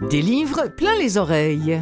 Des livres plein les oreilles.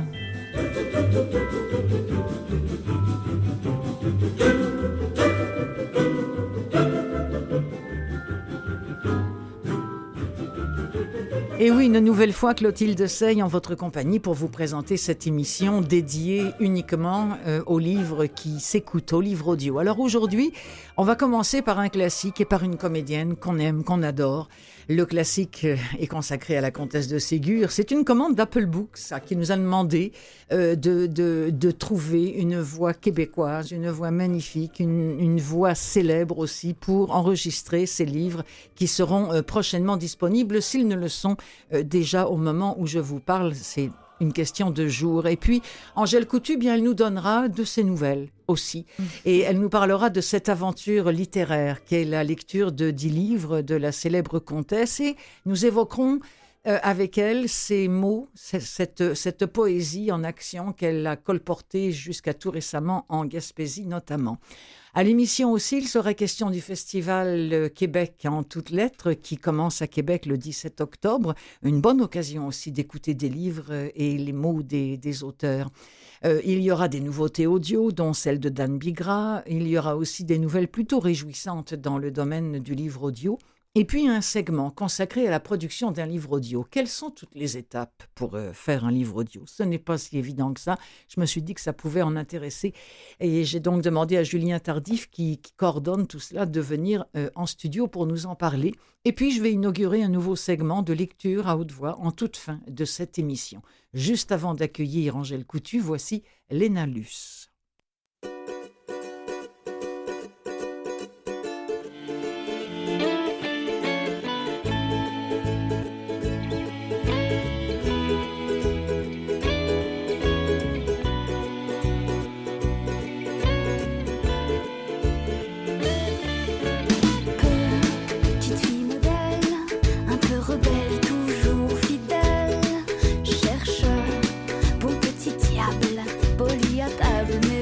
Et oui, une nouvelle fois, Clotilde Sey en votre compagnie pour vous présenter cette émission dédiée uniquement aux livres qui s'écoutent, aux livres audio. Alors aujourd'hui, on va commencer par un classique et par une comédienne qu'on aime, qu'on adore. Le classique est consacré à la comtesse de Ségur. C'est une commande d'Apple Books qui nous a demandé de trouver une voix québécoise, une voix magnifique, une voix célèbre aussi pour enregistrer ces livres qui seront prochainement disponibles s'ils ne le sont déjà au moment où je vous parle. C'est une question de jours. Et puis, Angèle Coutu, bien, elle nous donnera de ses nouvelles aussi. Et elle nous parlera de cette aventure littéraire qu'est la lecture de 10 livres de la célèbre comtesse. Et nous évoquerons avec elle ces mots, cette poésie en action qu'elle a colportée jusqu'à tout récemment en Gaspésie notamment. À l'émission aussi, il sera question du Festival Québec en toutes lettres qui commence à Québec le 17 octobre. Une bonne occasion aussi d'écouter des livres et les mots des auteurs. Il y aura des nouveautés audio, dont celle de Dan Bigra. Il y aura aussi des nouvelles plutôt réjouissantes dans le domaine du livre audio. Et puis un segment consacré à la production d'un livre audio. Quelles sont toutes les étapes pour faire un livre audio? Ce n'est pas si évident que ça. Je me suis dit que ça pouvait en intéresser. Et j'ai donc demandé à Julien Tardif, qui coordonne tout cela, de venir en studio pour nous en parler. Et puis je vais inaugurer un nouveau segment de lecture à haute voix en toute fin de cette émission. Juste avant d'accueillir Angèle Coutu, voici Léna Luce. Poli à table,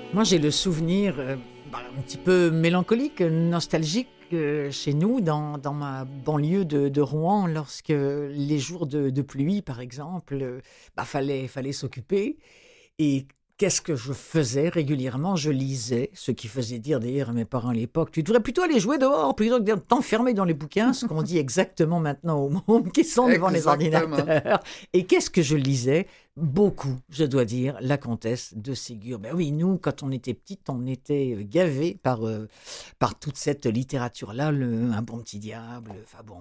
Moi, j'ai le souvenir un petit peu mélancolique, nostalgique chez nous, dans ma banlieue de Rouen, lorsque les jours de pluie, par exemple, fallait s'occuper. Et qu'est-ce que je faisais régulièrement? Je lisais, ce qui faisait dire d'ailleurs à mes parents à l'époque, tu devrais plutôt aller jouer dehors plutôt que de t'enfermer dans les bouquins, ce qu'on dit exactement maintenant aux mômes qui sont devant les ordinateurs. Et qu'est-ce que je lisais? Beaucoup, je dois dire, La Comtesse de Ségur. Ben oui, nous, quand on était petites, on était gavés par toute cette littérature-là, Un bon petit diable,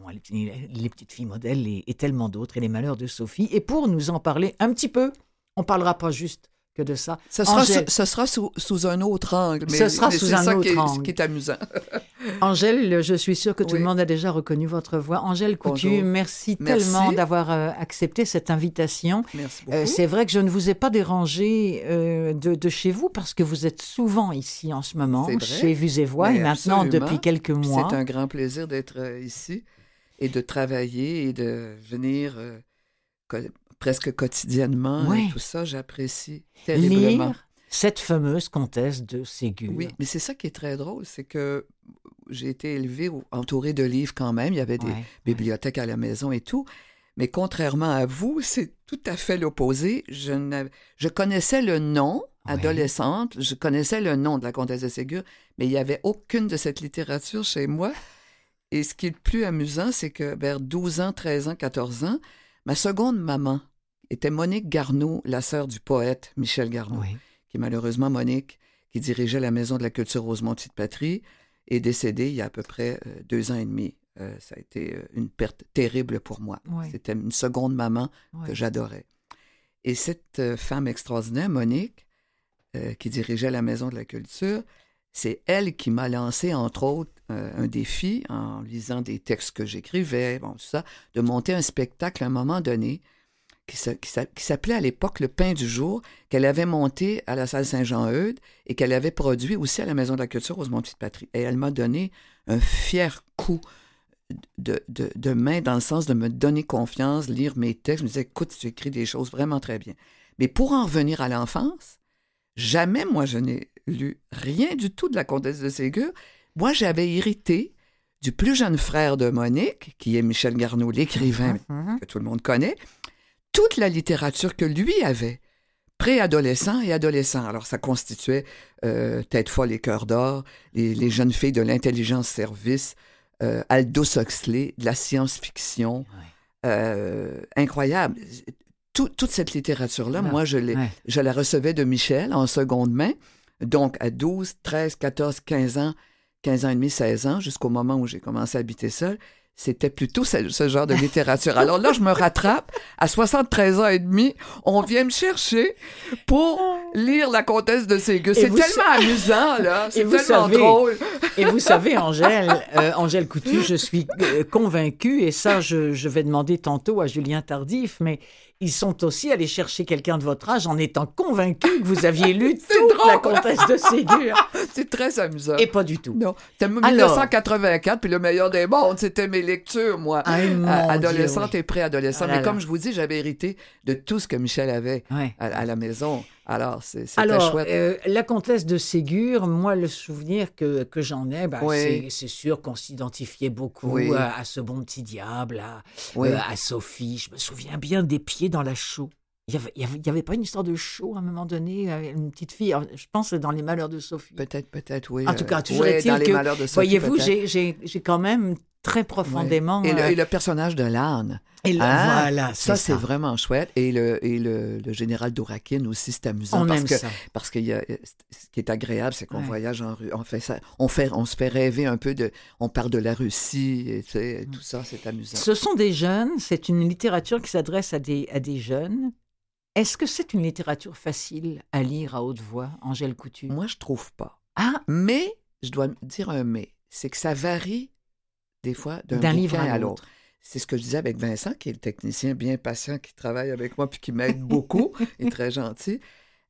les petites filles modèles et tellement d'autres, et Les Malheurs de Sophie. Et pour nous en parler un petit peu, on ne parlera pas juste que de ça. Ce sera sous un autre angle, mais ce sera sous un autre angle. Ce qui est amusant. Angèle, je suis sûre que tout le monde a déjà reconnu votre voix. Angèle Coutu, merci tellement d'avoir accepté cette invitation. Merci beaucoup. C'est vrai que je ne vous ai pas dérangé de chez vous parce que vous êtes souvent ici en ce moment, chez Vues et Voix, et maintenant depuis quelques mois. C'est un grand plaisir d'être ici et de travailler et de venir presque quotidiennement et tout ça, j'apprécie terriblement. Lire cette fameuse comtesse de Ségur. Oui, mais c'est ça qui est très drôle, c'est que j'ai été élevée entourée de livres quand même, il y avait des bibliothèques à la maison et tout, mais contrairement à vous, c'est tout à fait l'opposé. Je connaissais le nom, adolescente, je connaissais le nom de la comtesse de Ségur, mais il n'y avait aucune de cette littérature chez moi. Et ce qui est le plus amusant, c'est que vers 12 ans, 13 ans, 14 ans, ma seconde maman était Monique Garneau, la sœur du poète Michel Garneau, qui est malheureusement Monique, qui dirigeait la Maison de la Culture Rosemont-Petite-Patrie, est décédée il y a à peu près 2 ans et demi. Ça a été une perte terrible pour moi. C'était une seconde maman que j'adorais. Et cette femme extraordinaire, Monique, qui dirigeait la Maison de la Culture, c'est elle qui m'a lancé, entre autres, un défi, en lisant des textes que j'écrivais, tout ça, de monter un spectacle à un moment donné qui s'appelait à l'époque Le Pain du jour, qu'elle avait monté à la salle Saint-Jean-Eudes et qu'elle avait produit aussi à la Maison de la Culture Rosemont-Petite-Patrie. Et elle m'a donné un fier coup de main dans le sens de me donner confiance, lire mes textes. Je me disais, écoute, tu écris des choses vraiment très bien. Mais pour en revenir à l'enfance, jamais, moi, je n'ai lu rien du tout de la comtesse de Ségur. Moi, j'avais hérité du plus jeune frère de Monique, qui est Michel Garneau, l'écrivain que tout le monde connaît, toute la littérature que lui avait, préadolescent et adolescent. Alors, ça constituait Tête folle et cœur d'or, les jeunes filles de l'intelligence-service, Aldous Huxley, de la science-fiction. Incroyable. Toute cette littérature-là, moi, je la recevais de Michel en seconde main. Donc, à 12, 13, 14, 15 ans et demi, 16 ans, jusqu'au moment où j'ai commencé à habiter seule, c'était plutôt ce genre de littérature. Alors là, je me rattrape. À 73 ans et demi, on vient me chercher pour lire La Comtesse de Ségur. C'est tellement amusant, là. C'est tellement drôle. Et vous savez, Angèle Coutu, je suis convaincue, et ça, je vais demander tantôt à Julien Tardif, mais ils sont aussi allés chercher quelqu'un de votre âge en étant convaincus que vous aviez lu toute La Comtesse de Ségur. C'est très amusant. Et pas du tout. Non. C'était 1984, puis le meilleur des mondes, c'était mes lectures, moi, adolescente et préadolescente. Mais comme je vous dis, j'avais hérité de tout ce que Michel avait à la maison. Alors, c'était chouette. La Comtesse de Ségur, moi, le souvenir que j'en ai, c'est sûr qu'on s'identifiait beaucoup à ce bon petit diable, à Sophie. Je me souviens bien des pieds dans la chaux. Il y avait pas une histoire de chaux à un moment donné, une petite fille, je pense dans Les Malheurs de Sophie. Peut-être, oui. En tout cas, toujours est-il dans Les Malheurs de Sophie, voyez-vous, j'ai quand même très profondément... Et le personnage de l'âne. Voilà, ça, c'est vraiment chouette. Et le général d'Ourakine aussi, c'est amusant. Parce que ce qui est agréable, c'est qu'on voyage en rue. On se fait rêver un peu on parle de la Russie, et tout ça, c'est amusant. Ce sont des jeunes, c'est une littérature qui s'adresse à des jeunes. Est-ce que c'est une littérature facile à lire à haute voix, Angèle Coutu? Moi, je trouve pas. Mais, je dois dire un mais, c'est que ça varie des fois d'un livre à l'autre. C'est ce que je disais avec Vincent, qui est le technicien bien patient, qui travaille avec moi puis qui m'aide beaucoup, et très gentil.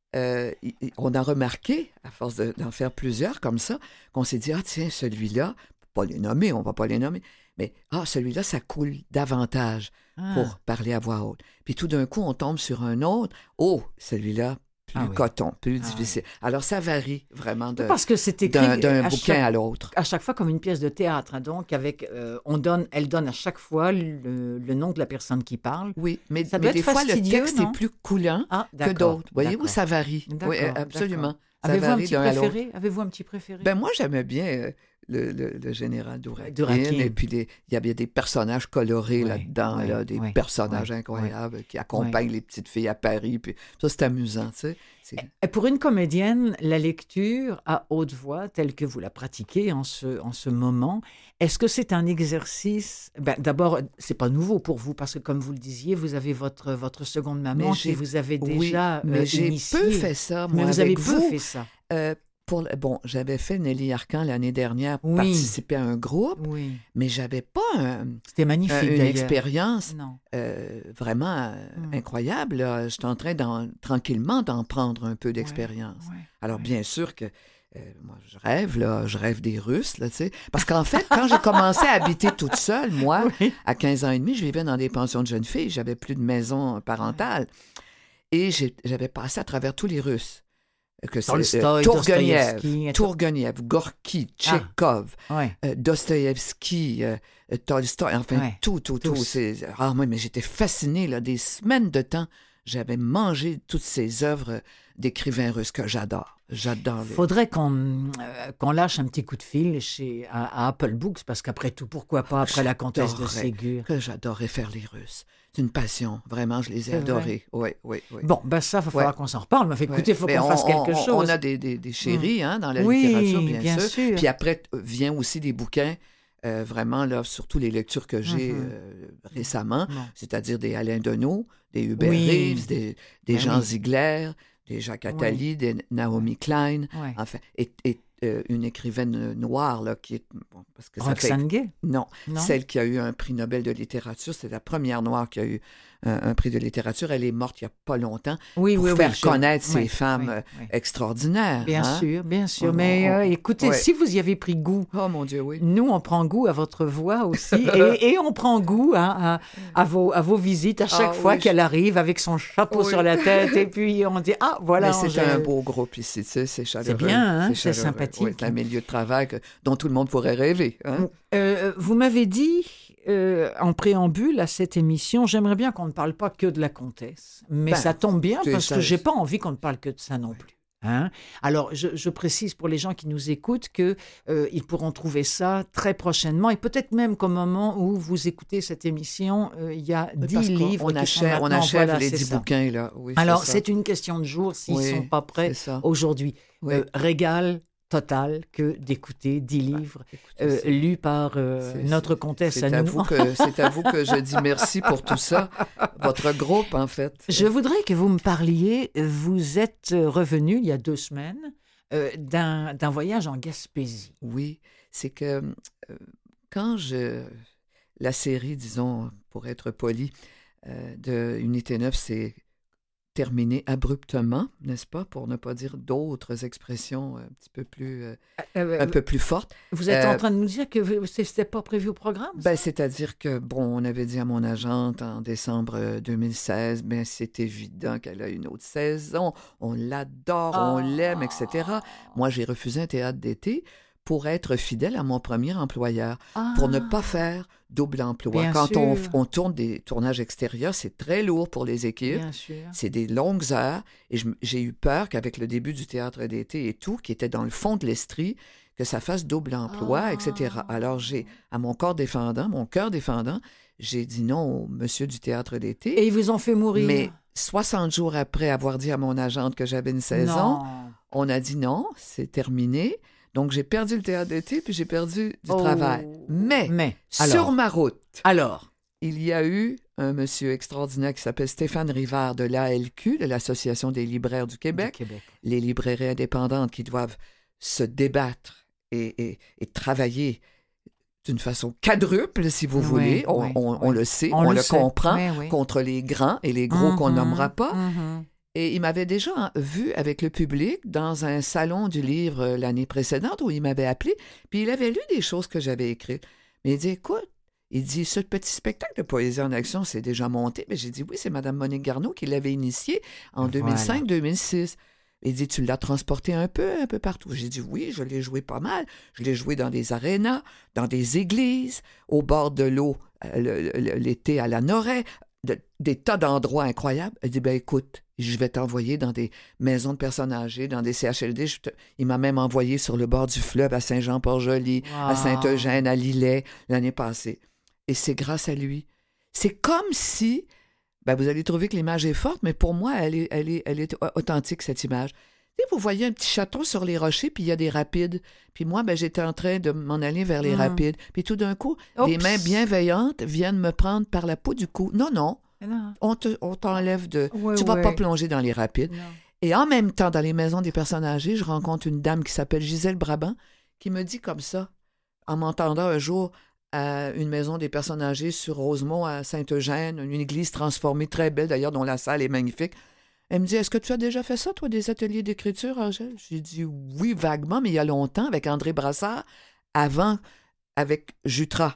On a remarqué, à force d'en faire plusieurs comme ça, qu'on s'est dit, tiens, celui-là, on va pas les nommer, mais celui-là, ça coule davantage pour parler à voix haute. Puis tout d'un coup, on tombe sur un autre, celui-là, plus coton, plus difficile. Alors, ça varie vraiment parce que c'est écrit d'un bouquin à l'autre. À chaque fois comme une pièce de théâtre. Hein, donc, elle donne à chaque fois le nom de la personne qui parle. Oui, mais des fois, le texte est plus coulant que d'autres. Voyez-vous, ça varie. Oui, absolument. Avez-vous un petit préféré? Ben moi, j'aimais bien le général Dourakin. Et puis, il y avait des personnages colorés là-dedans, des personnages incroyables qui accompagnent les petites filles à Paris. Puis ça, c'est amusant, tu sais. Et pour une comédienne, la lecture à haute voix, telle que vous la pratiquez en ce moment, est-ce que c'est un exercice... d'abord, c'est pas nouveau pour vous, parce que comme vous le disiez, vous avez votre seconde maman qui vous avez déjà mais j'ai initié. peu fait ça, moi, mais vous avez peu fait ça. J'avais fait Nelly Arcan l'année dernière pour participer à un groupe, mais j'avais pas C'était magnifique, une expérience vraiment incroyable. Là. J'étais en train tranquillement d'en prendre un peu d'expérience. Alors, bien sûr que moi, je rêve des Russes, là, tu sais. Parce qu'en fait, quand j'ai commencé à habiter toute seule, moi, à 15 ans et demi, je vivais dans des pensions de jeunes filles, j'avais plus de maison parentale. Et j'avais passé à travers tous les Russes. Que c'est Tourgueniev, Gorky, Tchekhov, Dostoïevski, Tolstoï, enfin tout. Mais j'étais fascinée, là, des semaines de temps. J'avais mangé toutes ces œuvres d'écrivains russes que j'adore. Faudrait qu'on lâche un petit coup de fil à Apple Books, parce qu'après tout, pourquoi pas après la comtesse de Ségur. Que j'adorais faire les Russes. C'est une passion, vraiment, je les ai adorés. Oui. Bon, ça, il va falloir qu'on s'en reparle. Mais écoutez, il faut qu'on fasse quelque chose. On a des chéris dans la littérature, bien sûr. Puis après, vient aussi des bouquins, vraiment, là, surtout les lectures que j'ai récemment, c'est-à-dire des Alain Deneau, des Hubert Reeves, des Jean Ziegler, des Jacques Attali, des Naomi Klein, enfin, et une écrivaine noire, là, qui est... parce que Roxane Gay? Non, celle qui a eu un prix Nobel de littérature, c'est la première noire qui a eu un prix de littérature. Elle est morte il n'y a pas longtemps pour faire connaître ces femmes extraordinaires. Bien sûr. Mais écoutez, si vous y avez pris goût... Oh mon Dieu, oui. Nous, on prend goût à votre voix aussi. et on prend goût à vos visites à chaque fois qu'elle arrive avec son chapeau sur la tête. Et puis, on dit, voilà. Mais c'est un beau groupe ici, tu sais, c'est chaleureux. C'est bien, c'est sympathique. Oui, c'est un milieu de travail dont tout le monde pourrait rêver. Hein? Vous m'avez dit, en préambule à cette émission, j'aimerais bien qu'on ne parle pas que de la comtesse. Mais ça tombe bien parce que je n'ai pas envie qu'on ne parle que de ça non plus. Hein? Alors, je précise pour les gens qui nous écoutent qu'ils pourront trouver ça très prochainement et peut-être même qu'au moment où vous écoutez cette émission, il y a 10 livres on achève les 10 bouquins. Là. Oui, alors, c'est une question de jour s'ils ne sont pas prêts aujourd'hui. Régal total que d'écouter 10 livres lus par notre comtesse à nous. C'est à vous que je dis merci pour tout ça, votre groupe en fait. Je voudrais que vous me parliez, vous êtes revenu il y a 2 semaines d'un voyage en Gaspésie. Oui, c'est que quand la série, disons, pour être poli, de Unité 9, c'est terminé abruptement, n'est-ce pas, pour ne pas dire d'autres expressions un petit peu plus, un peu plus fortes. Vous êtes en train de nous dire que c'était pas prévu au programme? C'est-à-dire que, on avait dit à mon agente en décembre 2016, c'est évident qu'elle a une autre saison, on l'adore, on l'aime, etc. Moi, j'ai refusé un théâtre d'été pour être fidèle à mon premier employeur, pour ne pas faire double emploi. Quand on tourne des tournages extérieurs, c'est très lourd pour les équipes. C'est des longues heures. Et j'ai eu peur qu'avec le début du théâtre d'été et tout, qui était dans le fond de l'Estrie, que ça fasse double emploi, etc. Alors, à mon cœur défendant, j'ai dit non au monsieur du théâtre d'été. Et ils vous ont fait mourir. Mais 60 jours après avoir dit à mon agente que j'avais une saison, on a dit non, c'est terminé. Donc, j'ai perdu le théâtre d'été, puis j'ai perdu du travail. Mais sur ma route, il y a eu un monsieur extraordinaire qui s'appelle Stéphane Rivard de l'ALQ, de l'Association des libraires du Québec. Les librairies indépendantes qui doivent se débattre et travailler d'une façon quadruple, si vous voulez. On le sait, on le comprend, contre les grands et les gros qu'on nommera pas. Et il m'avait déjà vu avec le public dans un salon du livre l'année précédente où il m'avait appelé, puis il avait lu des choses que j'avais écrites. Mais il dit, écoute, Il dit, ce petit spectacle de poésie en action, c'est déjà monté. Mais j'ai dit, oui, c'est Mme Monique Garneau qui l'avait initié en 2005-2006. Il dit, tu l'as transporté un peu partout. J'ai dit, oui, je l'ai joué pas mal. Je l'ai joué dans des arénas, dans des églises, au bord de l'eau, l'été à la Noret, des tas d'endroits incroyables. Il dit, ben écoute, je vais t'envoyer dans des maisons de personnes âgées, dans des CHLD. Il m'a même envoyé sur le bord du fleuve à Saint-Jean-Port-Joli, à Saint-Eugène, à Lillet, l'année passée. Et c'est grâce à lui. C'est comme si... Ben, vous allez trouver que l'image est forte, mais pour moi, elle est authentique, cette image. Tu sais, vous voyez un petit château sur les rochers, puis il y a des rapides. Puis moi, ben, j'étais en train de m'en aller vers les rapides. Puis tout d'un coup, des mains bienveillantes viennent me prendre par la peau du cou. Non. On t'enlève de... tu vas pas plonger dans les rapides. Non. Et en même temps, dans les maisons des personnes âgées, je rencontre une dame qui s'appelle Gisèle Brabant, qui me dit comme ça, en m'entendant un jour... à une maison des personnes âgées sur Rosemont, à Saint-Eugène, une église transformée, très belle d'ailleurs, dont la salle est magnifique. Elle me dit, est-ce que tu as déjà fait ça, toi, des ateliers d'écriture, Angèle? J'ai dit, oui, vaguement, mais il y a longtemps, avec André Brassard, avant, avec Jutras.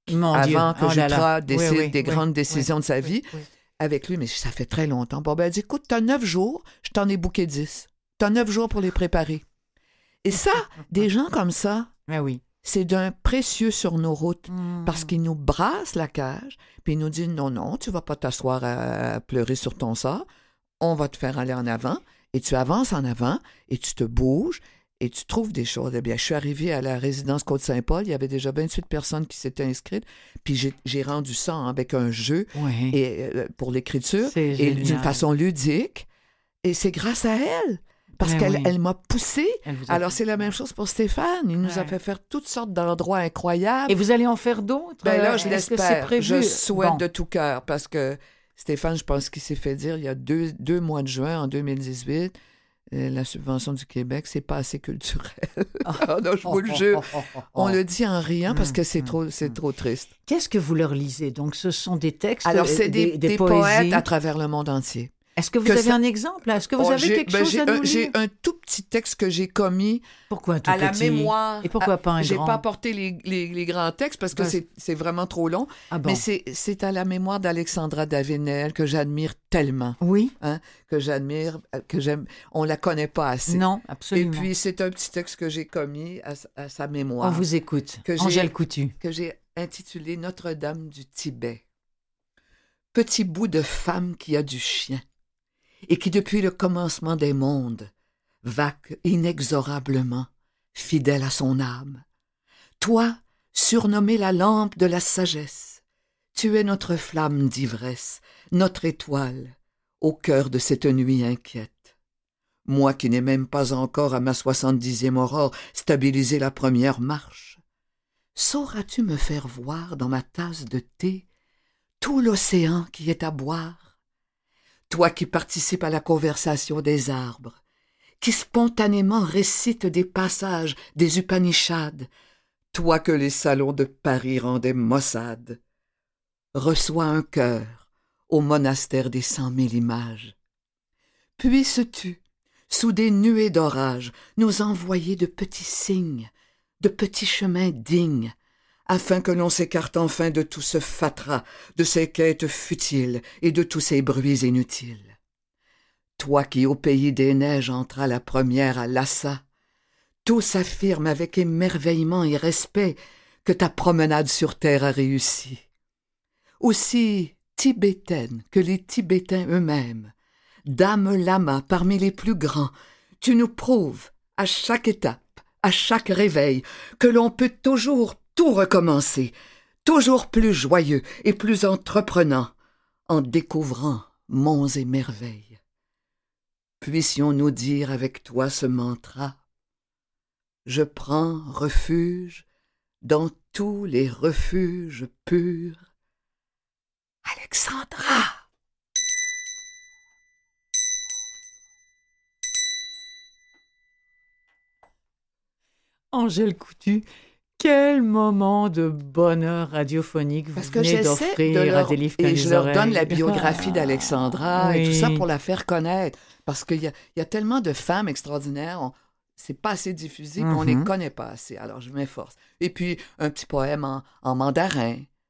Avant que Jutras décide des grandes décisions de sa vie. Oui. Avec lui, mais ça fait très longtemps. Bon, ben, elle dit, écoute, t'as 9 jours, je t'en ai booké 10. T'as 9 jours pour les préparer. Et ça, des gens comme ça... Ben oui. C'est d'un précieux sur nos routes parce qu'il nous brasse la cage, puis il nous dit non, tu vas pas t'asseoir à pleurer sur ton sort, on va te faire aller en avant, et tu avances en avant, et tu te bouges, et tu trouves des choses. Eh bien, je suis arrivée à la résidence Côte-Saint-Paul, il y avait déjà 28 personnes qui s'étaient inscrites, puis j'ai rendu ça avec un jeu et, pour l'écriture, et d'une façon ludique, et c'est grâce à elle. Parce qu'elle m'a poussée. Alors, c'est la même chose pour Stéphane. Il nous a fait faire toutes sortes d'endroits incroyables. Et vous allez en faire d'autres? Ben là, je l'espère. Je souhaite de tout cœur. Parce que Stéphane, je pense qu'il s'est fait dire il y a deux mois de juin, en 2018, la subvention du Québec, c'est pas assez culturel. Non, je vous le jure. On le dit en riant parce que c'est trop triste. Qu'est-ce que vous leur lisez? Donc, ce sont des textes, alors, c'est des poètes à travers le monde entier. Est-ce que vous avez un exemple? Est-ce que vous avez quelque chose à nous lire? J'ai un tout petit texte que j'ai commis à la mémoire. Et pourquoi pas un grand? J'ai pas apporté les grands textes parce que c'est vraiment trop long. Ah bon? Mais c'est à la mémoire d'Alexandra Davenel que j'admire tellement. Oui. Hein, que j'admire, que j'aime. On la connaît pas assez. Non, absolument. Et puis, c'est un petit texte que j'ai commis à sa mémoire. On vous écoute. Angèle Coutu. Que j'ai intitulé Notre-Dame du Tibet. Petit bout de femme qui a du chien. Et qui, depuis le commencement des mondes, vaque inexorablement, fidèle à son âme. Toi, surnommée la lampe de la sagesse, tu es notre flamme d'ivresse, notre étoile, au cœur de cette nuit inquiète. Moi qui n'ai même pas encore à ma 70e aurore stabilisé la première marche, sauras-tu me faire voir dans ma tasse de thé tout l'océan qui est à boire? Toi qui participes à la conversation des arbres, qui spontanément récites des passages des Upanishads, toi que les salons de Paris rendaient maussade, reçois un cœur au monastère des 100 000 images. Puisses-tu, sous des nuées d'orage, nous envoyer de petits signes, de petits chemins dignes, afin que l'on s'écarte enfin de tout ce fatras, de ces quêtes futiles et de tous ces bruits inutiles. Toi qui au pays des neiges entras la première à Lhasa, tous affirment avec émerveillement et respect que ta promenade sur terre a réussi. Aussi tibétaine que les Tibétains eux-mêmes, dame lama parmi les plus grands, tu nous prouves, à chaque étape, à chaque réveil, que l'on peut toujours tout recommencer, toujours plus joyeux et plus entreprenant, en découvrant monts et merveilles. Puissions-nous dire avec toi ce mantra: je prends refuge dans tous les refuges purs. Alexandra! Angèle Coutu, quel moment de bonheur radiophonique vous venez d'offrir à des livres comme les oreilles. Et je leur donne la biographie d'Alexandra et tout ça pour la faire connaître. Parce qu'il y a tellement de femmes extraordinaires, c'est pas assez diffusé, puis on les connaît pas assez. Alors je m'efforce. Et puis un petit poème en mandarin,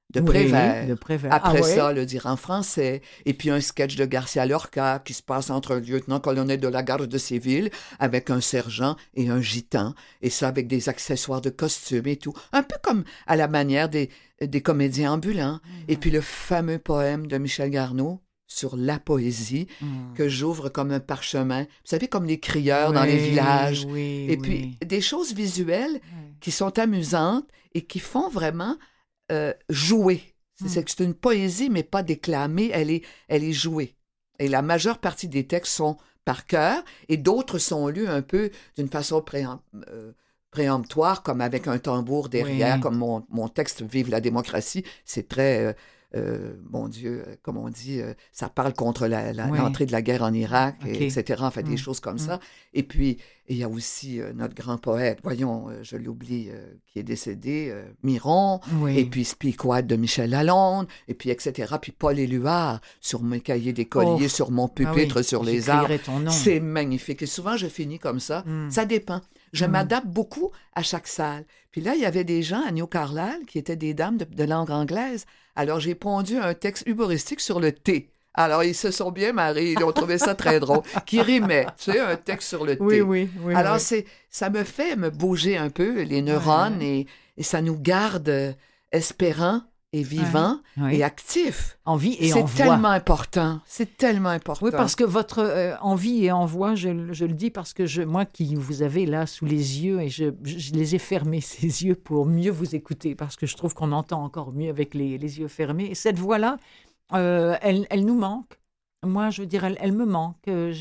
de Prévert. de Prévert. Après ça, le dire en français. Et puis un sketch de Garcia Lorca qui se passe entre un lieutenant-colonel de la garde civile avec un sergent et un gitan. Et ça avec des accessoires de costume et tout. Un peu comme à la manière des comédiens ambulants. Et puis le fameux poème de Michel Garneau sur la poésie que j'ouvre comme un parchemin. Vous savez, comme les crieurs dans les villages. Et puis des choses visuelles qui sont amusantes et qui font vraiment jouer. C'est une poésie, mais pas déclamée, elle est jouée. Et la majeure partie des textes sont par cœur et d'autres sont lus un peu d'une façon préemptoire, comme avec un tambour derrière, comme mon texte « Vive la démocratie », c'est très... mon Dieu, comme on dit, ça parle contre l'entrée de la guerre en Irak, etc. Enfin, des choses comme ça. Et puis, il y a aussi notre grand poète, voyons, je l'oublie, qui est décédé, Miron, et puis Spiquad de Michel Lalonde, et puis etc. Puis Paul Éluard, sur mes cahiers d'écolier, sur mon pupitre, sur les arbres. C'est magnifique. Et souvent, je finis comme ça. Ça dépend. Je m'adapte beaucoup à chaque salle. Puis là, il y avait des gens à New Carlisle qui étaient des dames de langue anglaise. Alors, j'ai pondu un texte humoristique sur le thé. Alors, ils se sont bien marrés. Ils ont trouvé ça très drôle. Qui rimait. Tu sais, un texte sur le thé. Oui. Alors, ça me fait me bouger un peu les neurones et ça nous garde espérants et vivants et actifs. En vie et en voix. C'est tellement important. C'est tellement important. Oui, parce que votre en vie et en voix, je le dis parce que moi qui vous avez là sous les yeux, et je les ai fermés, ces yeux, pour mieux vous écouter, parce que je trouve qu'on entend encore mieux avec les yeux fermés. Et cette voix-là, elle nous manque. Moi, je veux dire, elle me manque.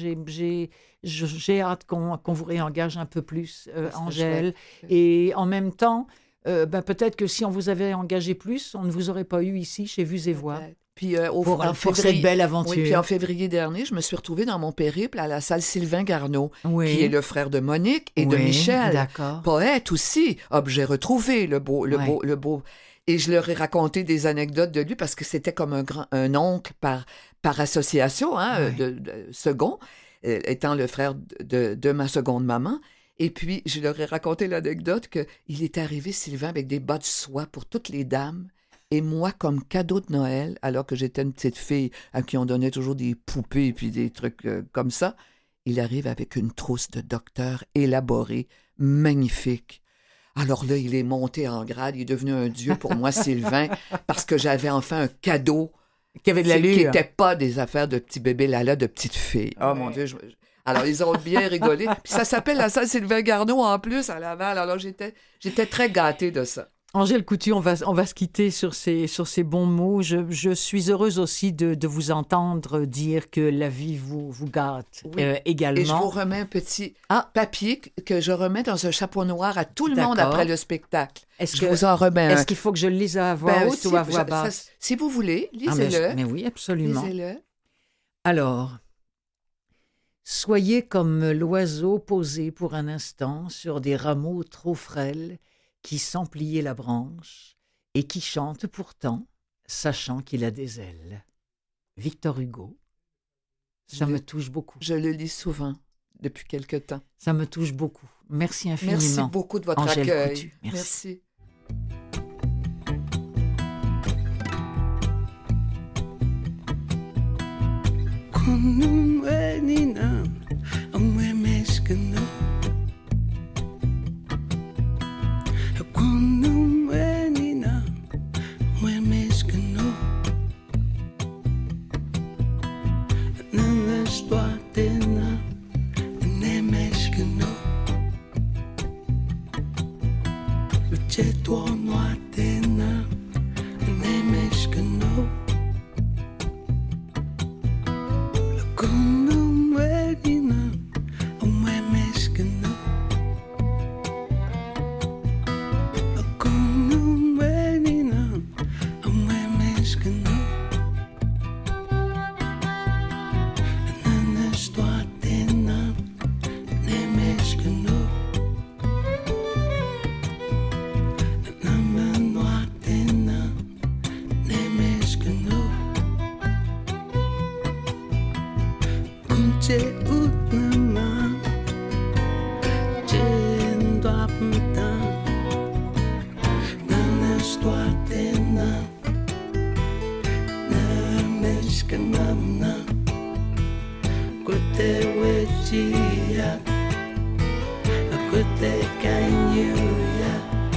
J'ai hâte qu'on vous réengage un peu plus, Angèle. Et en même temps... peut-être que si on vous avait engagé plus, on ne vous aurait pas eu ici chez Vues et Voix. Puis, pour cette belle aventure. Oui, puis en février dernier, je me suis retrouvée dans mon périple à la salle Sylvain Garneau, qui est le frère de Monique et de Michel. Poète aussi, objet retrouvé, le beau. Et je leur ai raconté des anecdotes de lui parce que c'était comme un oncle par association, de second, étant le frère de ma seconde maman. Et puis, je leur ai raconté l'anecdote qu'il est arrivé, Sylvain, avec des bas de soie pour toutes les dames. Et moi, comme cadeau de Noël, alors que j'étais une petite fille à qui on donnait toujours des poupées et puis des trucs comme ça, il arrive avec une trousse de docteur élaborée, magnifique. Alors là, il est monté en grade, il est devenu un dieu pour moi, Sylvain, parce que j'avais enfin un cadeau qui avait de l'allure. Qui n'était pas des affaires de petits bébés Lala, de petites filles. Oh mon Dieu, alors, ils ont bien rigolé. Puis ça s'appelle la salle Sylvain Garneau en plus à Laval. Alors, j'étais très gâtée de ça. Angèle Coutu, on va se quitter sur ces bons mots. Je suis heureuse aussi de vous entendre dire que la vie vous gâte également. Et je vous remets un petit papier que je remets dans un chapeau noir à tout le monde après le spectacle. Vous en remets un. Est-ce qu'il faut que je le lise à voix haute ou à voix basse? Si vous voulez, lisez-le. Mais oui, absolument. Lisez-le. Alors... Soyez comme l'oiseau posé pour un instant sur des rameaux trop frêles qui sent plier la branche et qui chante pourtant, sachant qu'il a des ailes. Victor Hugo. Ça me touche beaucoup. Je le lis souvent depuis quelque temps. Ça me touche beaucoup. Merci infiniment. Merci beaucoup de votre Angèle accueil. Coutu. Merci. dia Quite cagnuia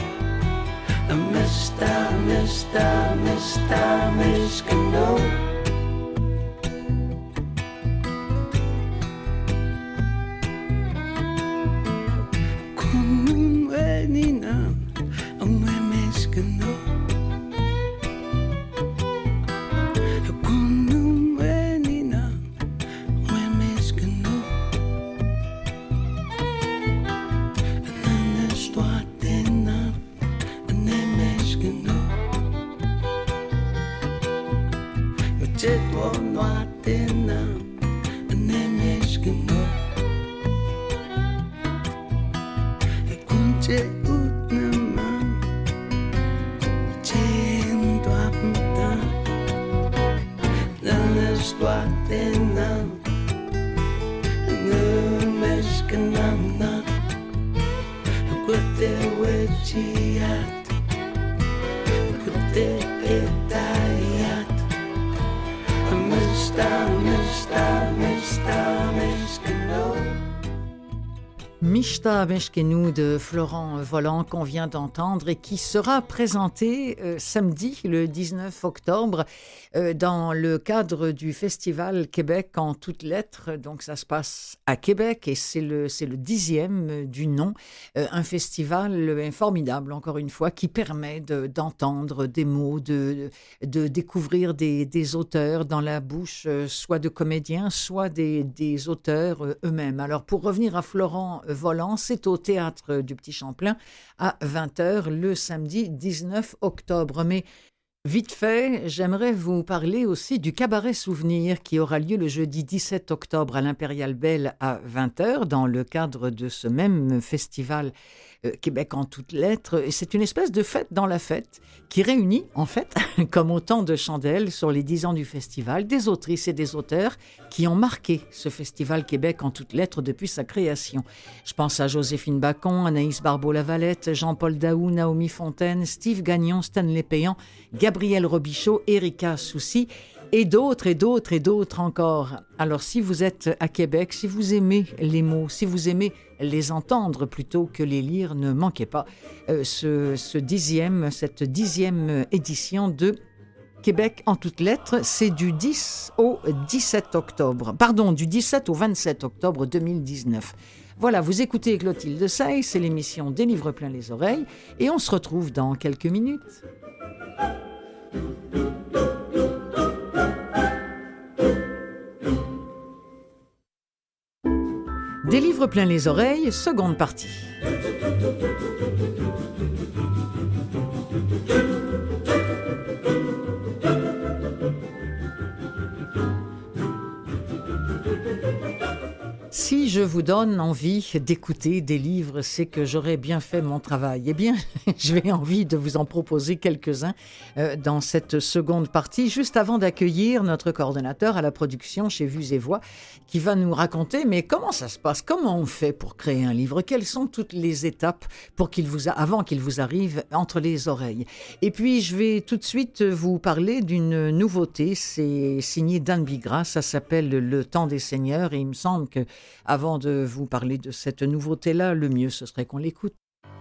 Mista Miskano Come Nina Ome Miskano Mishta Meshkenou de Florent Volant qu'on vient d'entendre et qui sera présenté samedi le 19 octobre dans le cadre du festival Québec en toutes lettres. Donc ça se passe à Québec et c'est le 10e du nom. Un festival formidable encore une fois qui permet d'entendre des mots, de découvrir des auteurs dans la bouche soit de comédiens, soit des auteurs eux-mêmes. Alors pour revenir à Florent Volant, c'est au Théâtre du Petit Champlain à 20h le samedi 19 octobre. Mais vite fait, j'aimerais vous parler aussi du Cabaret Souvenir qui aura lieu le jeudi 17 octobre à l'Impérial Belle à 20h dans le cadre de ce même festival Québec en toutes lettres. Et c'est une espèce de fête dans la fête qui réunit, en fait, comme autant de chandelles sur les 10 ans du festival, des autrices et des auteurs qui ont marqué ce festival Québec en toutes lettres depuis sa création. Je pense à Joséphine Bacon, Anaïs Barbeau-Lavalette, Jean-Paul Daou, Naomi Fontaine, Steve Gagnon, Stanley Péan, Gabrielle Robichaud, Erika Soucy, et d'autres encore. Alors, si vous êtes à Québec, si vous aimez les mots, si vous aimez les entendre plutôt que les lire, ne manquez pas cette 10e édition de Québec en toutes lettres. C'est du 10 au 17 octobre. Pardon, du 17 au 27 octobre 2019. Voilà, vous écoutez Clotilde Sey, c'est l'émission Des livres plein les oreilles, et on se retrouve dans quelques minutes. Des livres plein les oreilles, seconde partie. Si je vous donne envie d'écouter des livres, c'est que j'aurais bien fait mon travail. Eh bien, j'ai envie de vous en proposer quelques-uns dans cette seconde partie, juste avant d'accueillir notre coordonnateur à la production chez Vues et Voix, qui va nous raconter, mais comment ça se passe? Comment on fait pour créer un livre? Quelles sont toutes les étapes avant qu'il vous arrive entre les oreilles? Et puis, je vais tout de suite vous parler d'une nouveauté. C'est signé d'Anne Bigras, ça s'appelle Le Temps des Seigneurs, et il me semble que avant de vous parler de cette nouveauté-là, le mieux, ce serait qu'on l'écoute.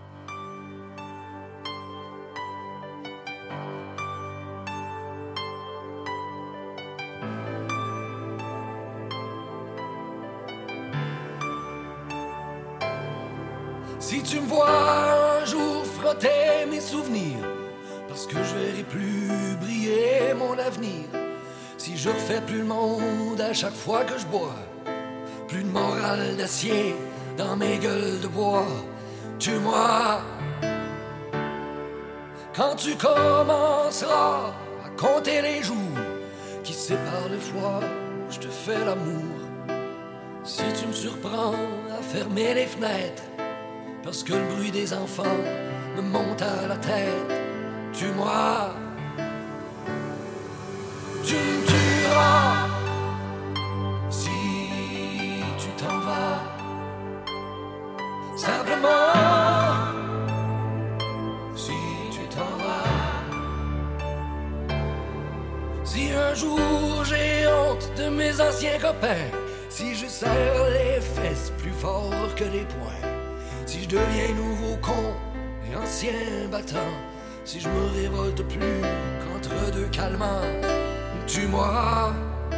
Si tu me vois un jour frotter mes souvenirs, parce que je verrai plus briller mon avenir, si je refais plus le monde à chaque fois que je bois, plus de morale d'acier dans mes gueules de bois. Tue-moi quand tu commenceras à compter les jours qui séparent les fois où je te fais l'amour. Si tu me surprends à fermer les fenêtres parce que le bruit des enfants me monte à la tête, tue-moi. Tu me tueras si tu t'en vas. Simplement, si tu t'en vas. Si un jour j'ai honte de mes anciens copains, si je serre les fesses plus fort que les poings. Si je deviens nouveau con et ancien battant, si je me révolte plus qu'entre deux calmants, tue-moi.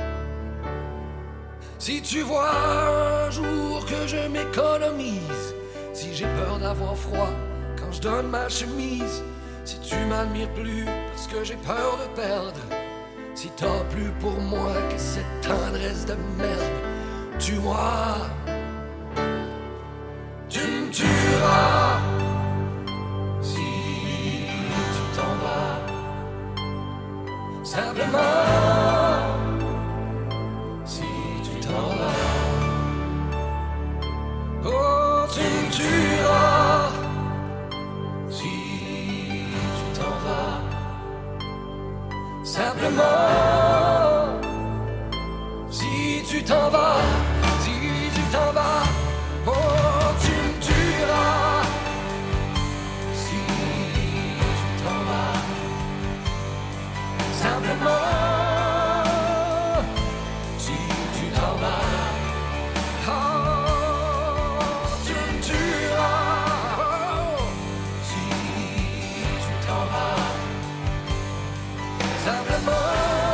Si tu vois un jour que je m'économise, si j'ai peur d'avoir froid quand je donne ma chemise, si tu m'admires plus parce que j'ai peur de perdre, si t'as plus pour moi que cette tendresse de merde, tue-moi. Tu me tueras si tu t'en vas. Simplement si tu t'en vas. Oh, tu me tueras si tu t'en vas. Simplement si tu t'en vas. Si tu t'en vas. Oh, tu me tueras si tu t'en vas. Simplement si tu t'en vas. Oh, tu me tueras si tu t'en vas. Simplement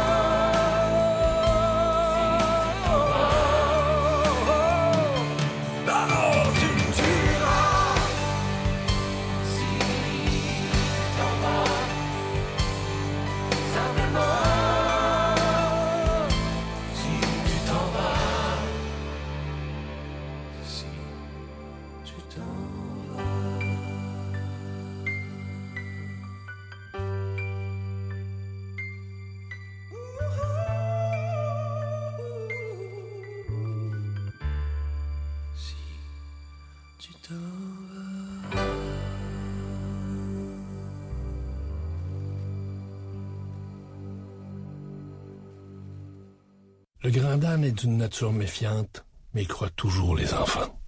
Le grand Dan est d'une nature méfiante, mais il croit toujours les enfants.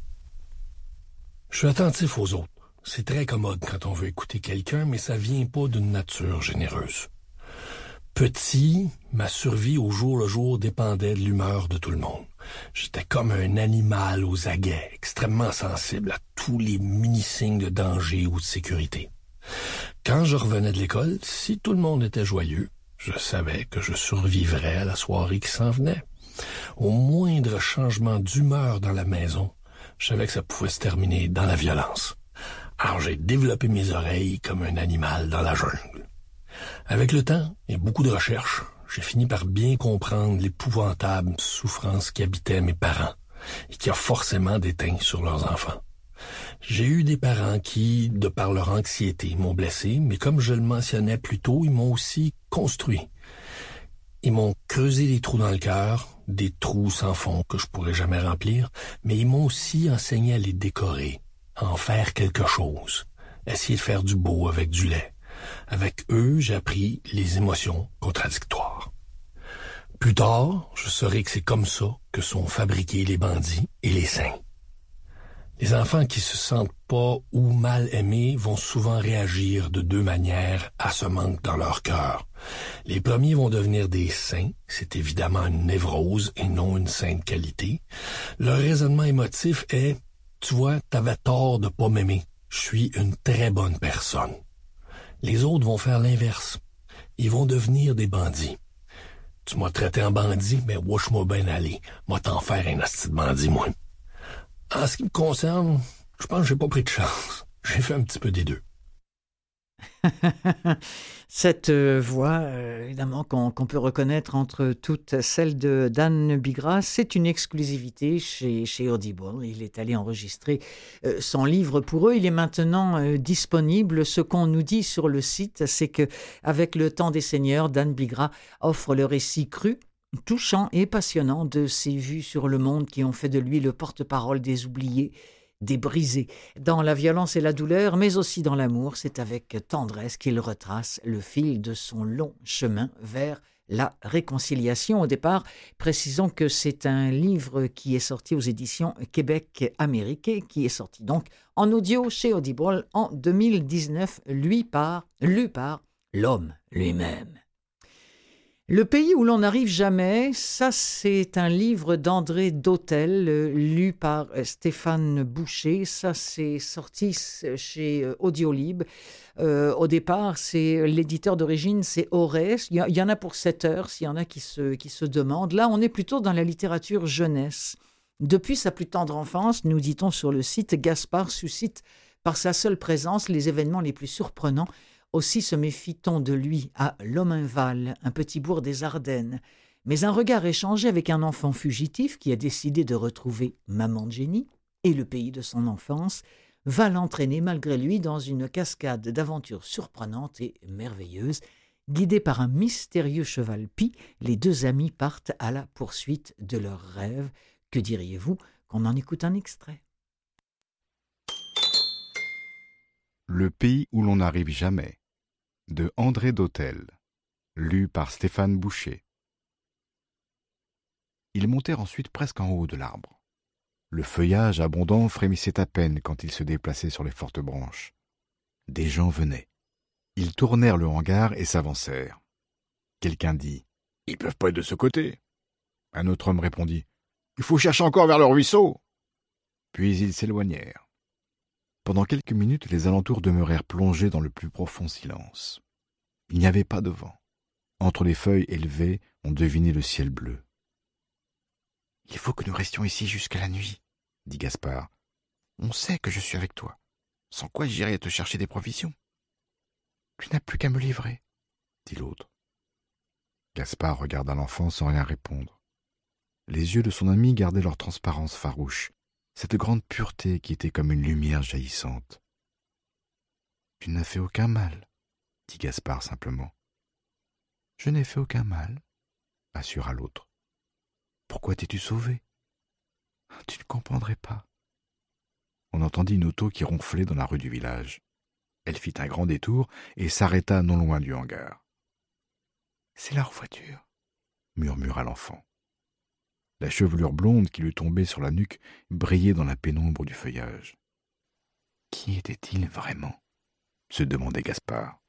Je suis attentif aux autres. C'est très commode quand on veut écouter quelqu'un, mais ça vient pas d'une nature généreuse. Petit, ma survie au jour le jour dépendait de l'humeur de tout le monde. J'étais comme un animal aux aguets, extrêmement sensible à tous les mini-signes de danger ou de sécurité. Quand je revenais de l'école, si tout le monde était joyeux, je savais que je survivrais à la soirée qui s'en venait. Au moindre changement d'humeur dans la maison, je savais que ça pouvait se terminer dans la violence. Alors j'ai développé mes oreilles comme un animal dans la jungle. Avec le temps et beaucoup de recherches, j'ai fini par bien comprendre l'épouvantable souffrance qui habitait mes parents et qui a forcément déteint sur leurs enfants. J'ai eu des parents qui, de par leur anxiété, m'ont blessé, mais comme je le mentionnais plus tôt, ils m'ont aussi construit. Ils m'ont creusé des trous dans le cœur, des trous sans fond que je pourrais jamais remplir, mais ils m'ont aussi enseigné à les décorer, à en faire quelque chose, essayer de faire du beau avec du lait. Avec eux, j'ai appris les émotions contradictoires. Plus tard, je saurai que c'est comme ça que sont fabriqués les bandits et les saints. Les enfants qui se sentent pas ou mal aimés vont souvent réagir de deux manières à ce manque dans leur cœur. Les premiers vont devenir des saints, c'est évidemment une névrose et non une sainte qualité. Leur raisonnement émotif est « Tu vois, t'avais tort de pas m'aimer, je suis une très bonne personne ». Les autres vont faire l'inverse. Ils vont devenir des bandits. Tu m'as traité en bandit, mais wesh-moi bien aller. Moi t'en faire un asti de bandit, moi. En ce qui me concerne, je pense que j'ai pas pris de chance. J'ai fait un petit peu des deux. Cette voix, évidemment, qu'on peut reconnaître entre toutes celles de Dan Bigra, c'est une exclusivité chez Audible. Il est allé enregistrer son livre pour eux. Il est maintenant disponible. Ce qu'on nous dit sur le site, c'est qu'avec Le Temps des Seigneurs, Dan Bigra offre le récit cru, touchant et passionnant de ses vues sur le monde qui ont fait de lui le porte-parole des oubliés, des brisés. Dans la violence et la douleur, mais aussi dans l'amour, c'est avec tendresse qu'il retrace le fil de son long chemin vers la réconciliation. Au départ, précisons que c'est un livre qui est sorti aux éditions Québec Amérique, qui est sorti donc en audio chez Audible en 2019, lu par l'homme lui-même. Le pays où l'on n'arrive jamais, ça c'est un livre d'André Dhautel, lu par Stéphane Boucher. Ça c'est sorti chez Audiolib. Au départ, c'est l'éditeur d'origine, c'est Aurès. Il y en a pour 7 heures, s'il y en a qui se demandent. Là, on est plutôt dans la littérature jeunesse. Depuis sa plus tendre enfance, nous dit-on sur le site, Gaspard suscite par sa seule présence les événements les plus surprenants. Aussi se méfie-t-on de lui à Lominval, un petit bourg des Ardennes. Mais un regard échangé avec un enfant fugitif qui a décidé de retrouver Maman Jenny et le pays de son enfance va l'entraîner malgré lui dans une cascade d'aventures surprenantes et merveilleuses. Guidés par un mystérieux cheval pie, les deux amis partent à la poursuite de leurs rêves. Que diriez-vous qu'on en écoute un extrait? Le pays où l'on n'arrive jamais, de André Dhautel, lu par Stéphane Boucher. Ils montèrent ensuite presque en haut de l'arbre. Le feuillage abondant frémissait à peine quand ils se déplaçaient sur les fortes branches. Des gens venaient. Ils tournèrent le hangar et s'avancèrent. Quelqu'un dit « Ils ne peuvent pas être de ce côté ». Un autre homme répondit « Il faut chercher encore vers le ruisseau ». Puis ils s'éloignèrent. Pendant quelques minutes, les alentours demeurèrent plongés dans le plus profond silence. Il n'y avait pas de vent. Entre les feuilles élevées, on devinait le ciel bleu. « Il faut que nous restions ici jusqu'à la nuit, » dit Gaspard. « On sait que je suis avec toi, sans quoi j'irai te chercher des provisions. »« Tu n'as plus qu'à me livrer, » dit l'autre. Gaspard regarda l'enfant sans rien répondre. Les yeux de son ami gardaient leur transparence farouche, cette grande pureté qui était comme une lumière jaillissante. « Tu n'as fait aucun mal, » dit Gaspard simplement. « Je n'ai fait aucun mal, » assura l'autre. « Pourquoi t'es-tu sauvé ? Tu ne comprendrais pas. » On entendit une auto qui ronflait dans la rue du village. Elle fit un grand détour et s'arrêta non loin du hangar. « C'est leur voiture, » murmura l'enfant. La chevelure blonde qui lui tombait sur la nuque brillait dans la pénombre du feuillage. Qui était-il vraiment ? Se demandait Gaspard.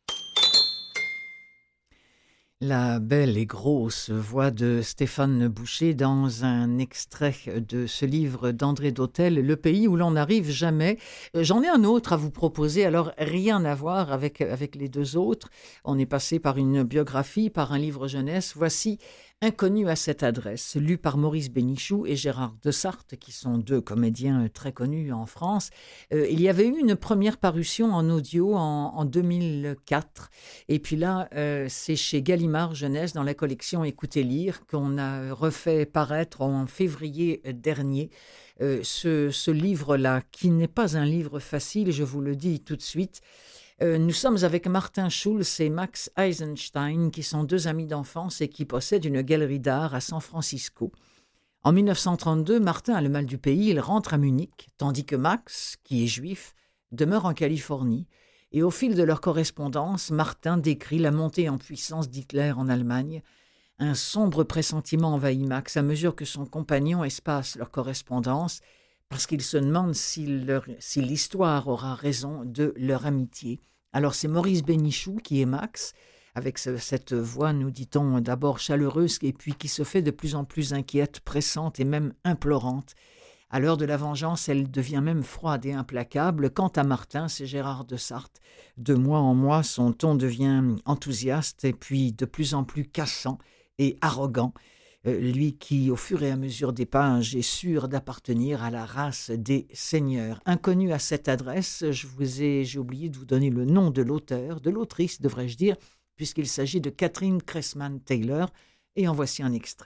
La belle et grosse voix de Stéphane Boucher dans un extrait de ce livre d'André Dhautel, Le pays où l'on n'arrive jamais. J'en ai un autre à vous proposer, alors rien à voir avec les deux autres. On est passé par une biographie, par un livre jeunesse. Voici Inconnu à cette adresse, lu par Maurice Bénichou et Gérard Desarthe, qui sont deux comédiens très connus en France. Il y avait eu une première parution en audio en 2004. Et puis là, c'est chez Gallimard Jeunesse, dans la collection Écoutez lire, qu'on a refait paraître en février dernier. Ce livre-là, qui n'est pas un livre facile, je vous le dis tout de suite. Nous sommes avec Martin Schulz et Max Eisenstein, qui sont deux amis d'enfance et qui possèdent une galerie d'art à San Francisco. En 1932, Martin a le mal du pays, il rentre à Munich, tandis que Max, qui est juif, demeure en Californie. Et au fil de leur correspondance, Martin décrit la montée en puissance d'Hitler en Allemagne. Un sombre pressentiment envahit Max à mesure que son compagnon espace leur correspondance, parce qu'il se demande si l'histoire aura raison de leur amitié. Alors c'est Maurice Bénichou qui est Max, avec cette voix, nous dit-on, d'abord chaleureuse et puis qui se fait de plus en plus inquiète, pressante et même implorante. À l'heure de la vengeance, elle devient même froide et implacable. Quant à Martin, c'est Gérard Desarthe. De mois en mois, son ton devient enthousiaste et puis de plus en plus cassant et arrogant. Lui qui, au fur et à mesure des pages, est sûr d'appartenir à la race des seigneurs. Inconnu à cette adresse, j'ai oublié de vous donner le nom de l'auteur, de l'autrice, devrais-je dire, puisqu'il s'agit de Catherine Cressman-Taylor, et en voici un extrait.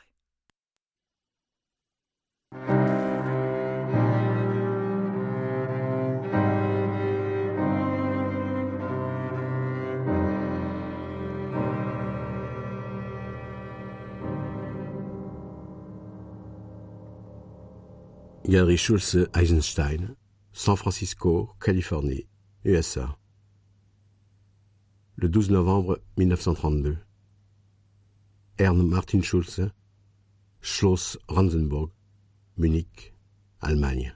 Galerie Schulz Eisenstein, San Francisco, Californie, USA. Le 12 novembre 1932. Ernst Martin Schulz, Schloss Ronsenburg, Munich, Allemagne.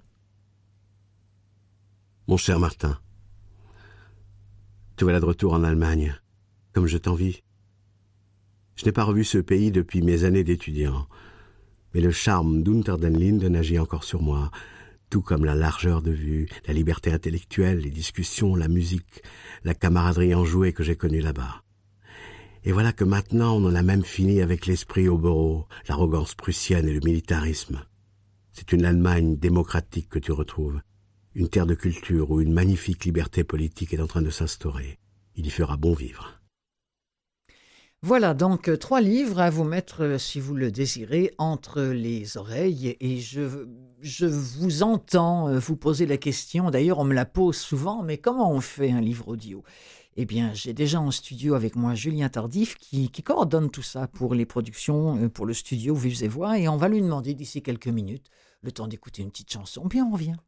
Mon cher Martin, te voilà de retour en Allemagne, comme je t'envie. Je n'ai pas revu ce pays depuis mes années d'étudiant. Mais le charme d'Unter den Linden agit encore sur moi, tout comme la largeur de vue, la liberté intellectuelle, les discussions, la musique, la camaraderie enjouée que j'ai connue là-bas. Et voilà que maintenant on en a même fini avec l'esprit Hobereau, l'arrogance prussienne et le militarisme. C'est une Allemagne démocratique que tu retrouves, une terre de culture où une magnifique liberté politique est en train de s'instaurer. Il y fera bon vivre. Voilà donc 3 livres à vous mettre, si vous le désirez, entre les oreilles. Et je vous entends vous poser la question, d'ailleurs on me la pose souvent, mais comment on fait un livre audio ? Eh bien, j'ai déjà en studio avec moi Julien Tardif qui coordonne tout ça pour les productions, pour le studio Vues et Voix, et on va lui demander d'ici quelques minutes, le temps d'écouter une petite chanson, puis on revient.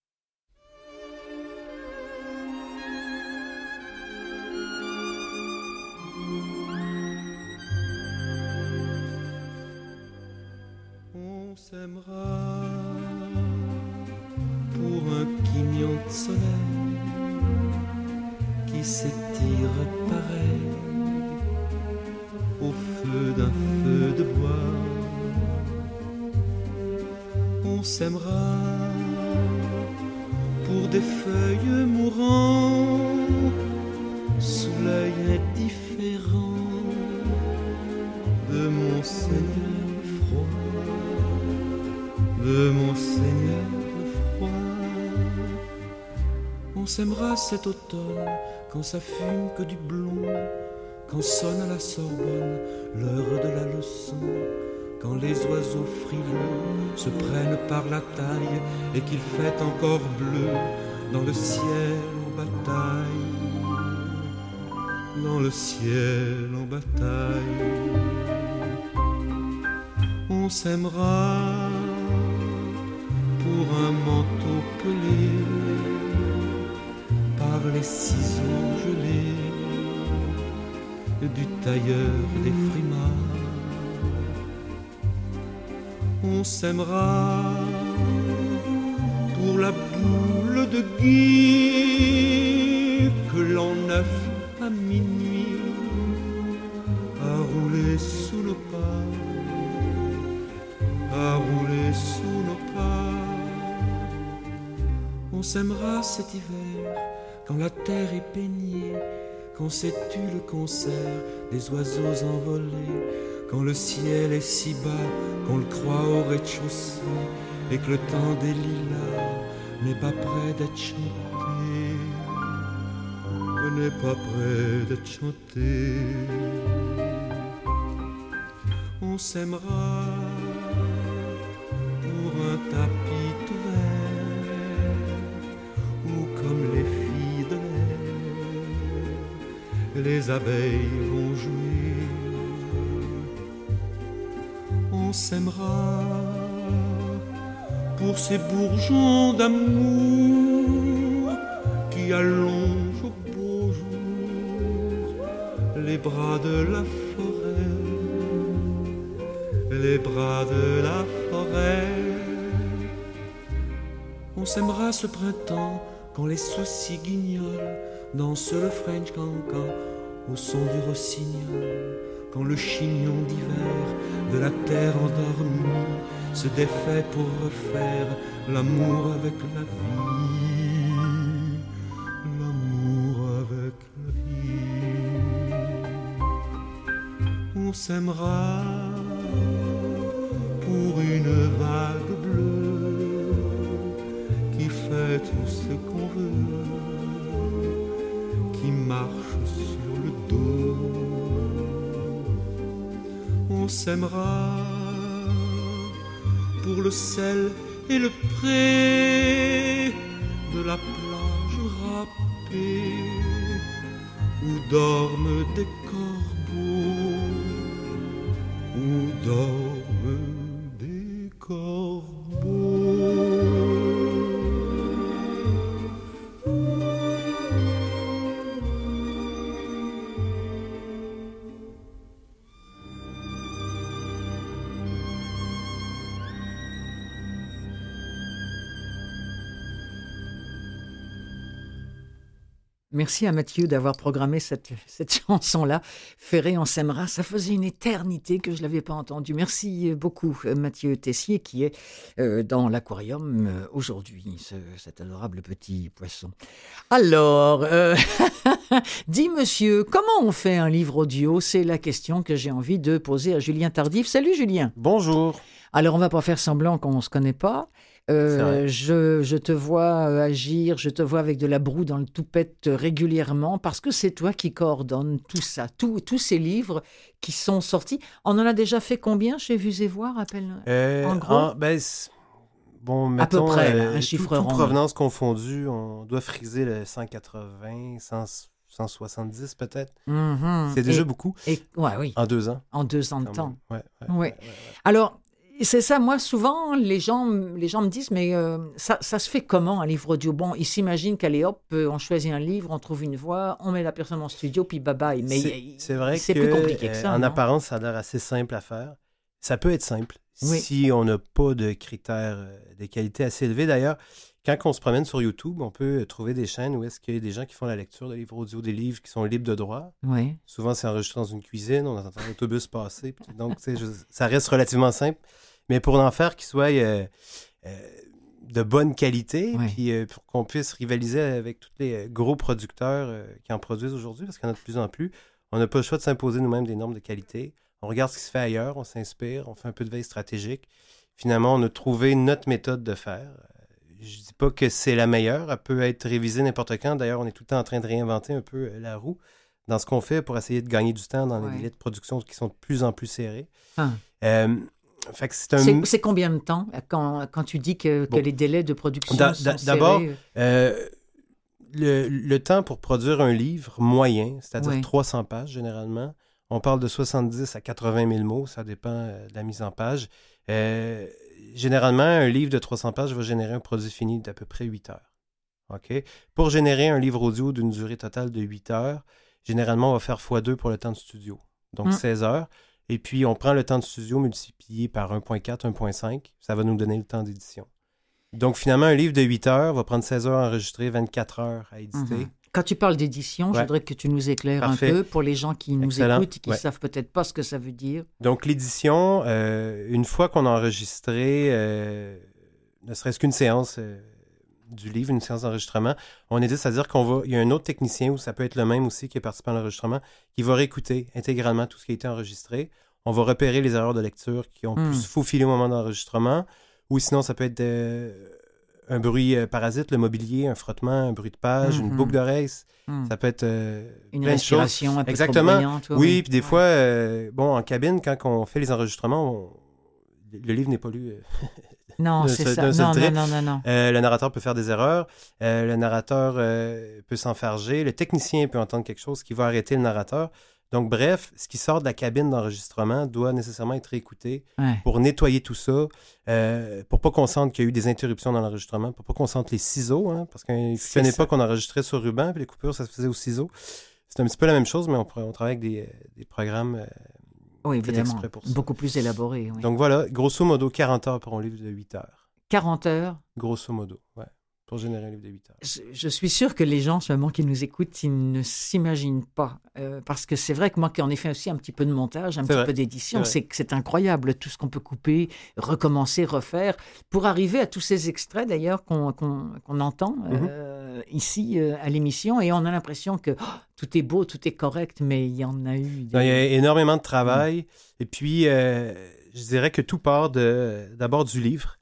On s'aimera pour un quignon de soleil qui s'étire pareil au feu d'un feu de bois. On s'aimera pour des feuilles mourant sous l'œil indifférent de mon Seigneur froid, de mon Seigneur froid. On s'aimera cet automne quand ça fume que du blond, quand sonne à la Sorbonne l'heure de la leçon, quand les oiseaux frileux se prennent par la taille et qu'il fait encore bleu dans le ciel en bataille, dans le ciel en bataille. On s'aimera pour un manteau pelé par les ciseaux gelés du tailleur des frimas. On s'aimera pour la boule de Guy que l'an 9 à minuit a roulé sous nos pas, a roulé sous nos pas. On s'aimera cet hiver quand la terre est baignée, quand c'est tu le concert des oiseaux envolés, quand le ciel est si bas qu'on le croit au rez-de-chaussée et que le temps des lilas n'est pas près d'être chanté, n'est pas près d'être chanté. On s'aimera pour un tapis tout vert où comme les filles de l'air les abeilles vont jouer. On s'aimera pour ces bourgeons d'amour qui allongent au beau jour les bras de la forêt, les bras de la forêt. On s'aimera ce printemps quand les soucis guignols dansent le French cancan au son du rossignol, quand le chignon d'hiver de la terre endormie se défait pour refaire l'amour avec la vie, l'amour avec la vie. On s'aimera pour une vague bleue qui fait tout ce qu'on veut, qui marche sur le dos. On s'aimera pour le sel et le pré de la plage râpée où dorment des corbeaux, où dorment des corbeaux. Merci à Mathieu d'avoir programmé cette chanson-là. Ferré, on s'aimera. Ça faisait une éternité que je ne l'avais pas entendue. Merci beaucoup, Mathieu Tessier, qui est dans l'aquarium aujourd'hui, cet adorable petit poisson. Alors, dis monsieur, comment on fait un livre audio? C'est la question que j'ai envie de poser à Julien Tardif. Salut Julien. Bonjour. Alors, on ne va pas faire semblant qu'on ne se connaît pas. Je te vois agir, je te vois avec de la broue dans le toupette régulièrement parce que c'est toi qui coordonne tout ça, tous ces livres qui sont sortis. On en a déjà fait combien chez Vues et Voir, en gros? Bon, mettons, à peu près, un chiffre rond. Toute provenance confondue, on doit friser le 180, 170 peut-être. C'est déjà beaucoup. Oui. En 2 ans. En 2 ans de temps. Ouais. Alors, c'est ça, moi, souvent, les gens me disent, mais ça se fait comment, un livre audio? Bon, ils s'imaginent qu'allez, hop, on choisit un livre, on trouve une voix, on met la personne en studio, puis bye-bye. Mais c'est vrai c'est que, plus compliqué que ça. En apparence, ça a l'air assez simple à faire. Ça peut être simple si on n'a pas de critères de qualité assez élevés. D'ailleurs, quand on se promène sur YouTube, on peut trouver des chaînes où est-ce qu'il y a des gens qui font la lecture de livres audio, des livres qui sont libres de droit. Oui. Souvent, c'est enregistré dans une cuisine, on entend l'autobus passer. Donc, ça reste relativement simple. Mais pour en faire qui soit de bonne qualité, puis pour qu'on puisse rivaliser avec tous les gros producteurs qui en produisent aujourd'hui, parce qu'il y en a de plus en plus, on n'a pas le choix de s'imposer nous-mêmes des normes de qualité. On regarde ce qui se fait ailleurs, on s'inspire, on fait un peu de veille stratégique. Finalement, on a trouvé notre méthode de faire. Je ne dis pas que c'est la meilleure, elle peut être révisée n'importe quand. D'ailleurs, on est tout le temps en train de réinventer un peu la roue dans ce qu'on fait pour essayer de gagner du temps dans les délais de production qui sont de plus en plus serrés. Fait que c'est combien de temps quand tu dis que les délais de production sont serrés? D'abord, le temps pour produire un livre moyen, c'est-à-dire 300 pages généralement, on parle de 70 à 80 000 mots, ça dépend de la mise en page. Généralement, un livre de 300 pages va générer un produit fini d'à peu près 8 heures. Okay? Pour générer un livre audio d'une durée totale de 8 heures, généralement, on va faire x2 pour le temps de studio, donc 16 heures. Et puis, on prend le temps de studio multiplié par 1.4, 1.5. Ça va nous donner le temps d'édition. Donc, finalement, un livre de 8 heures va prendre 16 heures à enregistrer, 24 heures à éditer. Quand tu parles d'édition, je voudrais que tu nous éclaires un peu pour les gens qui nous écoutent et qui ne savent peut-être pas ce que ça veut dire. Donc, l'édition, une fois qu'on a enregistré ne serait-ce qu'une séance du livre, une séance d'enregistrement, on édite, c'est-à-dire qu'il y a un autre technicien, ou ça peut être le même aussi qui est participant à l'enregistrement, qui va réécouter intégralement tout ce qui a été enregistré. On va repérer les erreurs de lecture qui ont pu se faufiler au moment d'enregistrement, ou sinon ça peut être un bruit parasite, le mobilier, un frottement, un bruit de page, une boucle d'oreille. Ça peut être une plein de choses. Respiration un peu trop bruyante. Oui, puis des fois, en cabine, quand on fait les enregistrements, le livre n'est pas lu. Non, c'est ça. Non. Le narrateur peut faire des erreurs. Le narrateur peut s'enfarger. Le technicien peut entendre quelque chose qui va arrêter le narrateur. Donc, bref, ce qui sort de la cabine d'enregistrement doit nécessairement être écouté pour nettoyer tout ça, pour pas qu'on sente qu'il y a eu des interruptions dans l'enregistrement, pour pas qu'on sente les ciseaux, parce qu'il ne fallait pas qu'on enregistrait sur ruban, puis les coupures, ça se faisait au ciseau. C'est un petit peu la même chose, mais on travaille avec des programmes évidemment, beaucoup plus élaborés. Oui. Donc voilà, grosso modo, 40 heures pour un livre de 8 heures. 40 heures? Grosso modo, pour générer un livre de 8 heures. Je suis sûr que les gens, seulement qui nous écoutent, ils ne s'imaginent pas. Parce que c'est vrai que moi, qui en ai fait aussi un petit peu de montage, un petit peu d'édition, c'est incroyable tout ce qu'on peut couper, recommencer, refaire, pour arriver à tous ces extraits d'ailleurs qu'on entend ici à l'émission. Et on a l'impression que tout est beau, tout est correct, mais il y en a eu... Il y a énormément de travail. Et puis, je dirais que tout part d'abord du livre.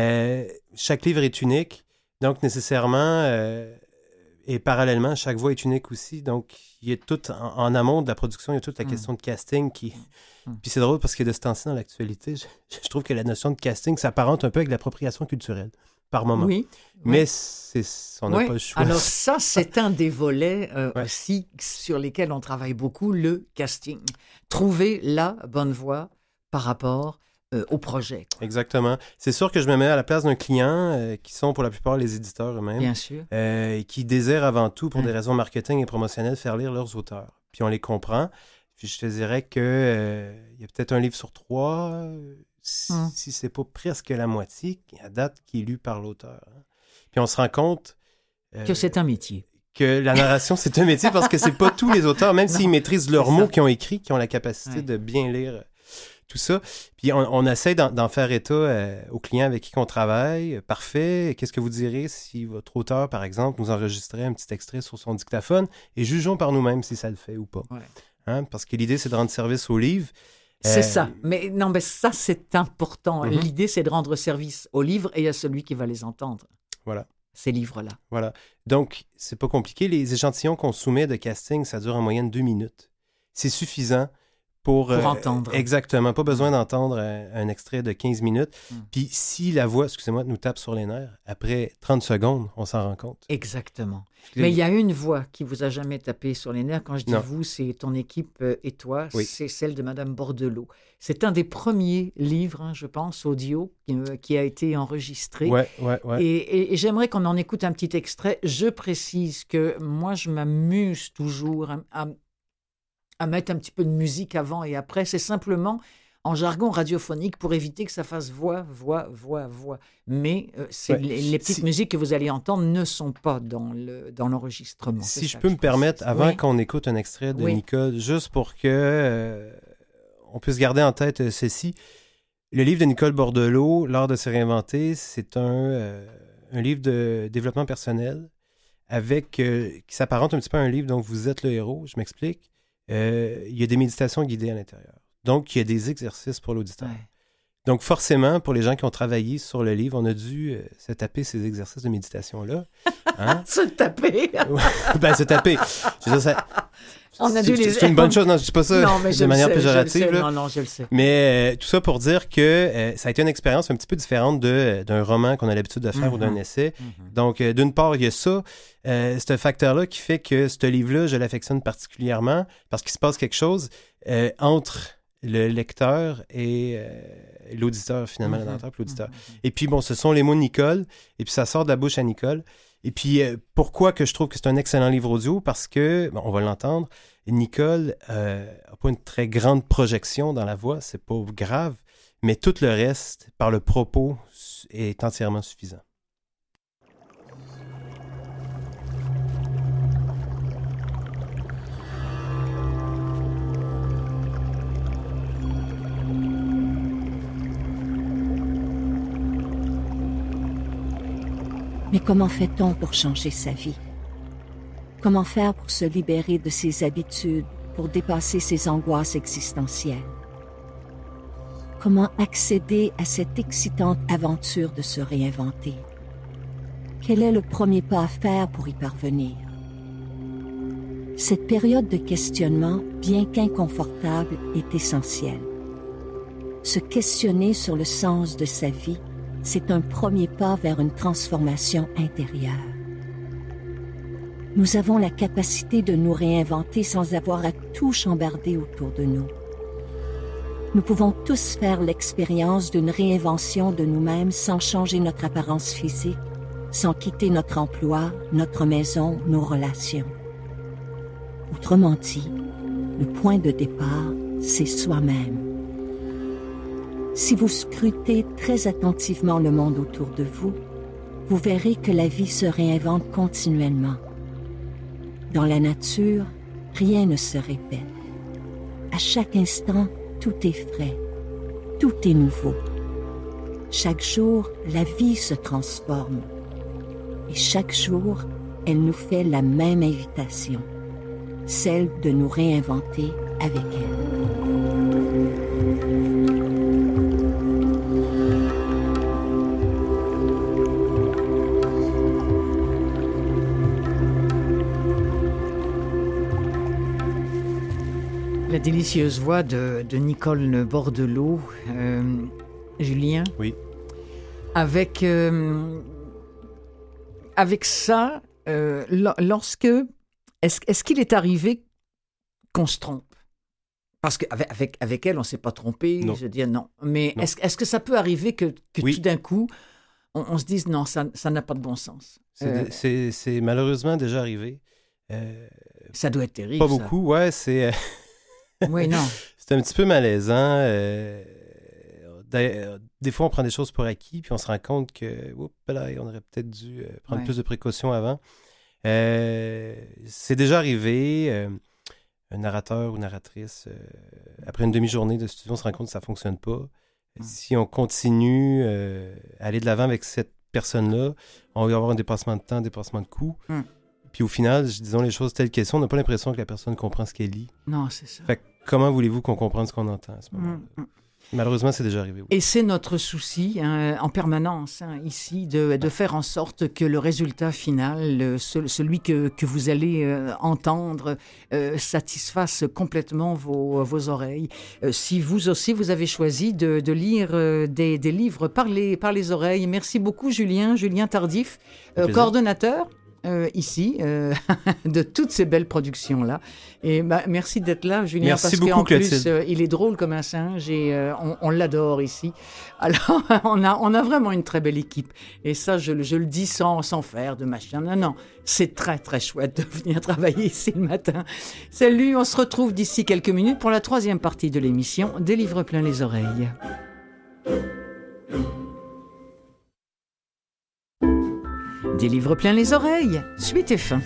Chaque livre est unique. Donc, nécessairement, et parallèlement, chaque voix est unique aussi. Donc, il y a tout, en amont de la production, il y a toute la question de casting qui... Puis c'est drôle parce que de ce temps-ci, dans l'actualité, je trouve que la notion de casting s'apparente un peu avec l'appropriation culturelle, par moment. Oui. Mais on n'a pas le choix. Alors ça, c'est un des volets aussi sur lesquels on travaille beaucoup, le casting. Trouver la bonne voix par rapport... au projet. Quoi. Exactement. C'est sûr que je me mets à la place d'un client qui sont pour la plupart les éditeurs eux-mêmes. Bien sûr. Et qui désirent avant tout, pour des raisons marketing et promotionnelles, faire lire leurs auteurs. Puis on les comprend. Puis je te dirais que il y a peut-être un livre sur 3, si c'est pas presque la moitié, à date, qui est lu par l'auteur. Puis on se rend compte... que c'est un métier. que la narration, c'est un métier parce que c'est pas tous les auteurs, même s'ils maîtrisent leurs mots qu'ils ont écrits, qui ont la capacité de bien lire tout ça. Puis on essaie d'en faire état aux clients avec qui on travaille. Parfait. Qu'est-ce que vous direz si votre auteur, par exemple, nous enregistrait un petit extrait sur son dictaphone et jugeons par nous-mêmes si ça le fait ou pas. Ouais. Hein? Parce que l'idée, c'est de rendre service au livre. C'est ça. Mais ça, c'est important. L'idée, c'est de rendre service aux livres et à celui qui va les entendre. Voilà. Ces livres-là. Voilà. Donc, c'est pas compliqué. Les échantillons qu'on soumet de casting, ça dure en moyenne 2 minutes. C'est suffisant pour entendre. Exactement. Pas besoin d'entendre un extrait de 15 minutes. Puis si la voix, excusez-moi, nous tape sur les nerfs, après 30 secondes, on s'en rend compte. Exactement. Mais il y a une voix qui vous a jamais tapé sur les nerfs. Quand je dis vous, c'est ton équipe et toi. Oui. C'est celle de Madame Bordelot. C'est un des premiers livres, je pense, audio qui a été enregistré. Ouais. Et j'aimerais qu'on en écoute un petit extrait. Je précise que moi, je m'amuse toujours à mettre un petit peu de musique avant et après. C'est simplement en jargon radiophonique pour éviter que ça fasse voix. Mais les petites musiques que vous allez entendre ne sont pas dans l'enregistrement. Si je peux me permettre, avant qu'on écoute un extrait de Nicole, juste pour que on puisse garder en tête ceci, le livre de Nicole Bordelot, L'art de se réinventer, c'est un livre de développement personnel qui s'apparente un petit peu à un livre dont vous êtes le héros. Je m'explique. Il y a des méditations guidées à l'intérieur. Donc, il y a des exercices pour l'auditeur. Ouais. Donc, forcément, pour les gens qui ont travaillé sur le livre, on a dû se taper ces exercices de méditation-là. Hein? Se taper? Se taper. Je veux dire, c'est une bonne chose. Non, je ne dis pas ça de manière péjorative. Non, je le sais. Mais tout ça pour dire que ça a été une expérience un petit peu différente d'un roman qu'on a l'habitude de faire ou d'un essai. Donc, d'une part, il y a ça. C'est un facteur-là qui fait que ce livre-là, je l'affectionne particulièrement parce qu'il se passe quelque chose entre le lecteur et l'auditeur, finalement, le narrateur et l'auditeur. Et puis, ce sont les mots de Nicole, et puis ça sort de la bouche à Nicole. Et puis, pourquoi que je trouve que c'est un excellent livre audio? Parce que, on va l'entendre, Nicole n'a pas une très grande projection dans la voix, c'est pas grave, mais tout le reste, par le propos, est entièrement suffisant. Mais comment fait-on pour changer sa vie? Comment faire pour se libérer de ses habitudes, pour dépasser ses angoisses existentielles? Comment accéder à cette excitante aventure de se réinventer? Quel est le premier pas à faire pour y parvenir? Cette période de questionnement, bien qu'inconfortable, est essentielle. Se questionner sur le sens de sa vie, c'est un premier pas vers une transformation intérieure. Nous avons la capacité de nous réinventer sans avoir à tout chambarder autour de nous. Nous pouvons tous faire l'expérience d'une réinvention de nous-mêmes sans changer notre apparence physique, sans quitter notre emploi, notre maison, nos relations. Autrement dit, le point de départ, c'est soi-même. Si vous scrutez très attentivement le monde autour de vous, vous verrez que la vie se réinvente continuellement. Dans la nature, rien ne se répète. À chaque instant, tout est frais, tout est nouveau. Chaque jour, la vie se transforme. Et chaque jour, elle nous fait la même invitation, celle de nous réinventer avec elle. La délicieuse voix de Nicole Bordelot, Julien. Oui. Avec ça, est-ce qu'il est arrivé qu'on se trompe? Parce qu'avec elle, on ne s'est pas trompé, non. Je veux dire non. Mais non. Est-ce que ça peut arriver que oui. Tout d'un coup, on se dise non, ça n'a pas de bon sens? C'est malheureusement déjà arrivé. Ça doit être terrible. Pas beaucoup, ouais, c'est... Oui, non. C'est un petit peu malaisant. Des fois, on prend des choses pour acquis, puis on se rend compte que, on aurait peut-être dû prendre plus de précautions avant. C'est déjà arrivé. Un narrateur ou narratrice, après une demi-journée de studio, on se rend compte que ça ne fonctionne pas. Si on continue à aller de l'avant avec cette personne-là, on va avoir un dépassement de temps, un dépassement de coûts. Puis au final, disons les choses telles qu'elles sont, on n'a pas l'impression que la personne comprend ce qu'elle lit. Non, c'est ça. Fait que comment voulez-vous qu'on comprenne ce qu'on entend à ce moment-là? Malheureusement, c'est déjà arrivé. Oui. Et c'est notre souci en permanence ici de faire en sorte que le résultat final, celui que vous allez entendre, satisfasse complètement vos oreilles. Si vous aussi, vous avez choisi de lire des livres par les oreilles. Merci beaucoup, Julien Tardif, coordonnateur. Ici, de toutes ces belles productions-là. Et merci d'être là, Julien, merci parce beaucoup, qu'en plus, Clotilde. Il est drôle comme un singe et on l'adore ici. Alors, on a vraiment une très belle équipe. Et ça, je le dis sans faire de machin. Non, c'est très, très chouette de venir travailler ici le matin. Salut, on se retrouve d'ici quelques minutes pour la 3e partie de l'émission Des livres plein les oreilles. Des livres plein les oreilles, suite et fin.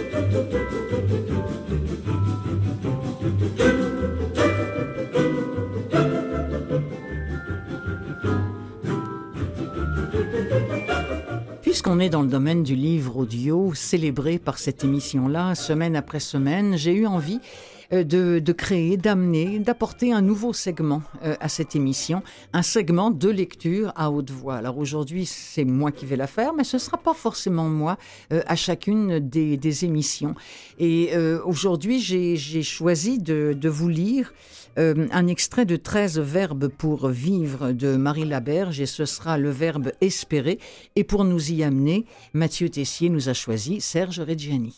Puisqu'on est dans le domaine du livre audio, célébré par cette émission-là, semaine après semaine, j'ai eu envie de créer, d'amener, d'apporter un nouveau segment à cette émission, un segment de lecture à haute voix. Alors aujourd'hui, c'est moi qui vais la faire, mais ce ne sera pas forcément moi à chacune des émissions. Et aujourd'hui, j'ai choisi de vous lire un extrait de 13 verbes pour vivre de Marie Laberge, et ce sera le verbe espérer. Et pour nous y amener, Mathieu Tessier nous a choisi Serge Reggiani.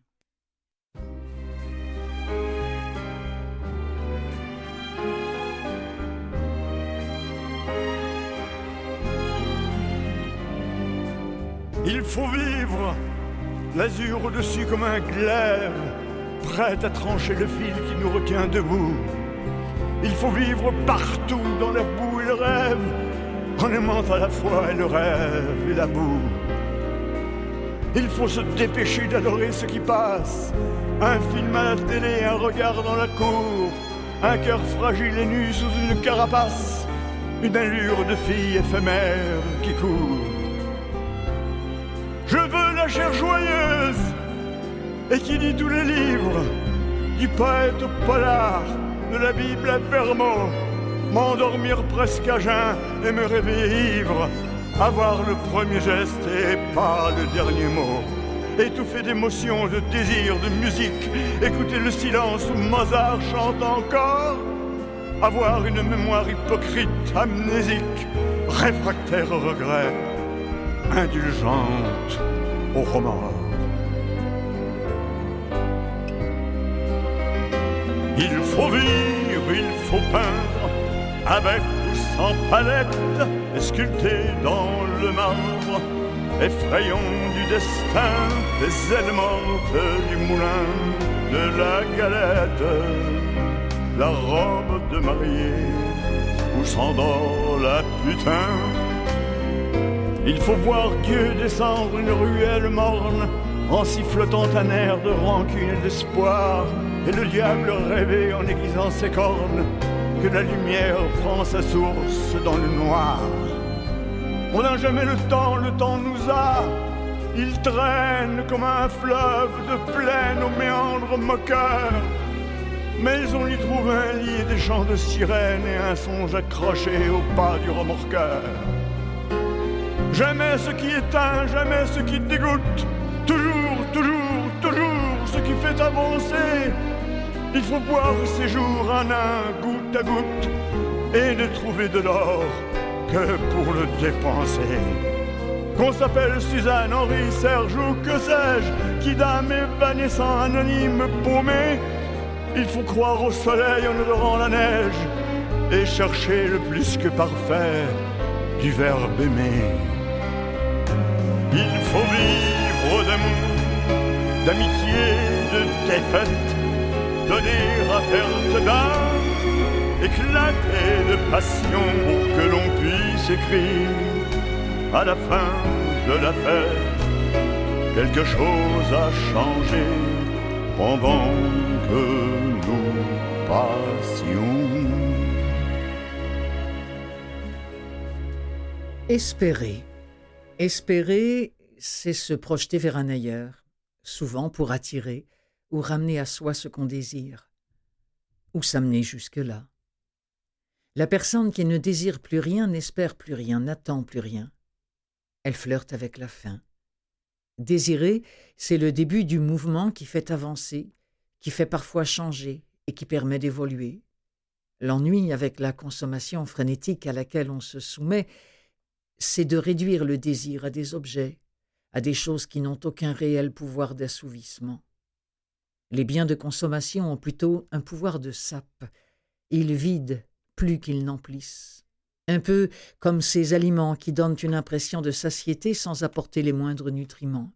Il faut vivre, l'azur au-dessus comme un glaive, prêt à trancher le fil qui nous retient debout. Il faut vivre partout dans la boue et le rêve, en aimant à la fois le rêve et la boue. Il faut se dépêcher d'adorer ce qui passe, un film à la télé, un regard dans la cour, un cœur fragile et nu sous une carapace, une allure de fille éphémère qui court. Je veux la chair joyeuse, et qui dit tous les livres, du poète au polar, de la Bible à Vermeau, m'endormir presque à jeun et me réveiller ivre, avoir le premier geste et pas le dernier mot, étouffé d'émotion, de désir, de musique, écouter le silence où Mozart chante encore, avoir une mémoire hypocrite, amnésique, réfractaire au regret, indulgente au remords. Il faut vivre, il faut peindre, avec ou sans palette, et sculpter dans le marbre, effrayant du destin, des ailes mortes du moulin, de la galette, la robe de mariée, où s'endort la putain. Il faut voir Dieu descendre une ruelle morne, en sifflotant un air de rancune et d'espoir, et le diable rêver en aiguisant ses cornes, que la lumière prend sa source dans le noir. On n'a jamais le temps nous a, il traîne comme un fleuve de plaine aux méandres moqueurs, mais on y trouve un lit et des chants de sirènes et un songe accroché au pas du remorqueur. Jamais ce qui éteint, jamais ce qui dégoûte, toujours, toujours, toujours ce qui fait avancer. Il faut boire ces jours un à un, goutte à goutte, et ne trouver de l'or que pour le dépenser. Qu'on s'appelle Suzanne, Henri, Serge ou que sais-je, qui d'âme évanescent, anonyme, paumé, il faut croire au soleil en odorant la neige et chercher le plus que parfait du verbe aimer. Il faut vivre d'amour, d'amitié, de défaite, donner à perte d'âme, éclater de passion pour que l'on puisse écrire à la fin de la fête quelque chose a changé pendant que nous passions. Espérer. Espérer, c'est se projeter vers un ailleurs, souvent pour attirer ou ramener à soi ce qu'on désire, ou s'amener jusque-là. La personne qui ne désire plus rien n'espère plus rien, n'attend plus rien. Elle flirte avec la fin. Désirer, c'est le début du mouvement qui fait avancer, qui fait parfois changer et qui permet d'évoluer. L'ennui avec la consommation frénétique à laquelle on se soumet, c'est de réduire le désir à des objets, à des choses qui n'ont aucun réel pouvoir d'assouvissement. Les biens de consommation ont plutôt un pouvoir de sape. Ils vident plus qu'ils n'emplissent. Un peu comme ces aliments qui donnent une impression de satiété sans apporter les moindres nutriments.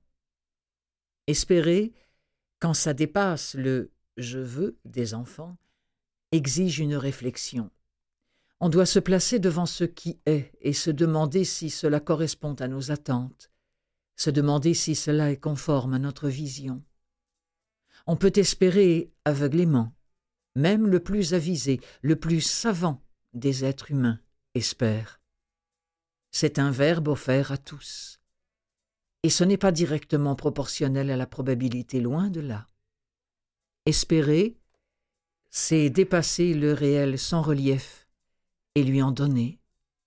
Espérer, quand ça dépasse le « je veux » des enfants, exige une réflexion. On doit se placer devant ce qui est et se demander si cela correspond à nos attentes, se demander si cela est conforme à notre vision. On peut espérer aveuglément, même le plus avisé, le plus savant des êtres humains espère. C'est un verbe offert à tous. Et ce n'est pas directement proportionnel à la probabilité, loin de là. Espérer, c'est dépasser le réel sans relief et lui en donner.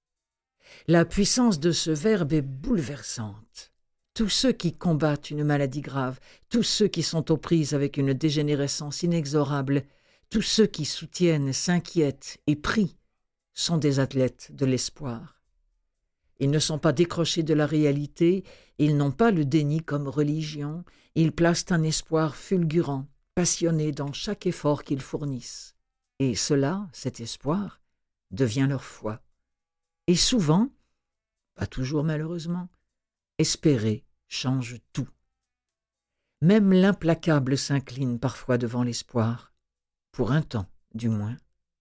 La puissance de ce verbe est bouleversante. Tous ceux qui combattent une maladie grave, tous ceux qui sont aux prises avec une dégénérescence inexorable, tous ceux qui soutiennent, s'inquiètent et prient sont des athlètes de l'espoir. Ils ne sont pas décrochés de la réalité, ils n'ont pas le déni comme religion, ils placent un espoir fulgurant, passionné dans chaque effort qu'ils fournissent. Et cela, cet espoir, devient leur foi. Et souvent, pas toujours malheureusement, espérer change tout. Même l'implacable s'incline parfois devant l'espoir, pour un temps du moins.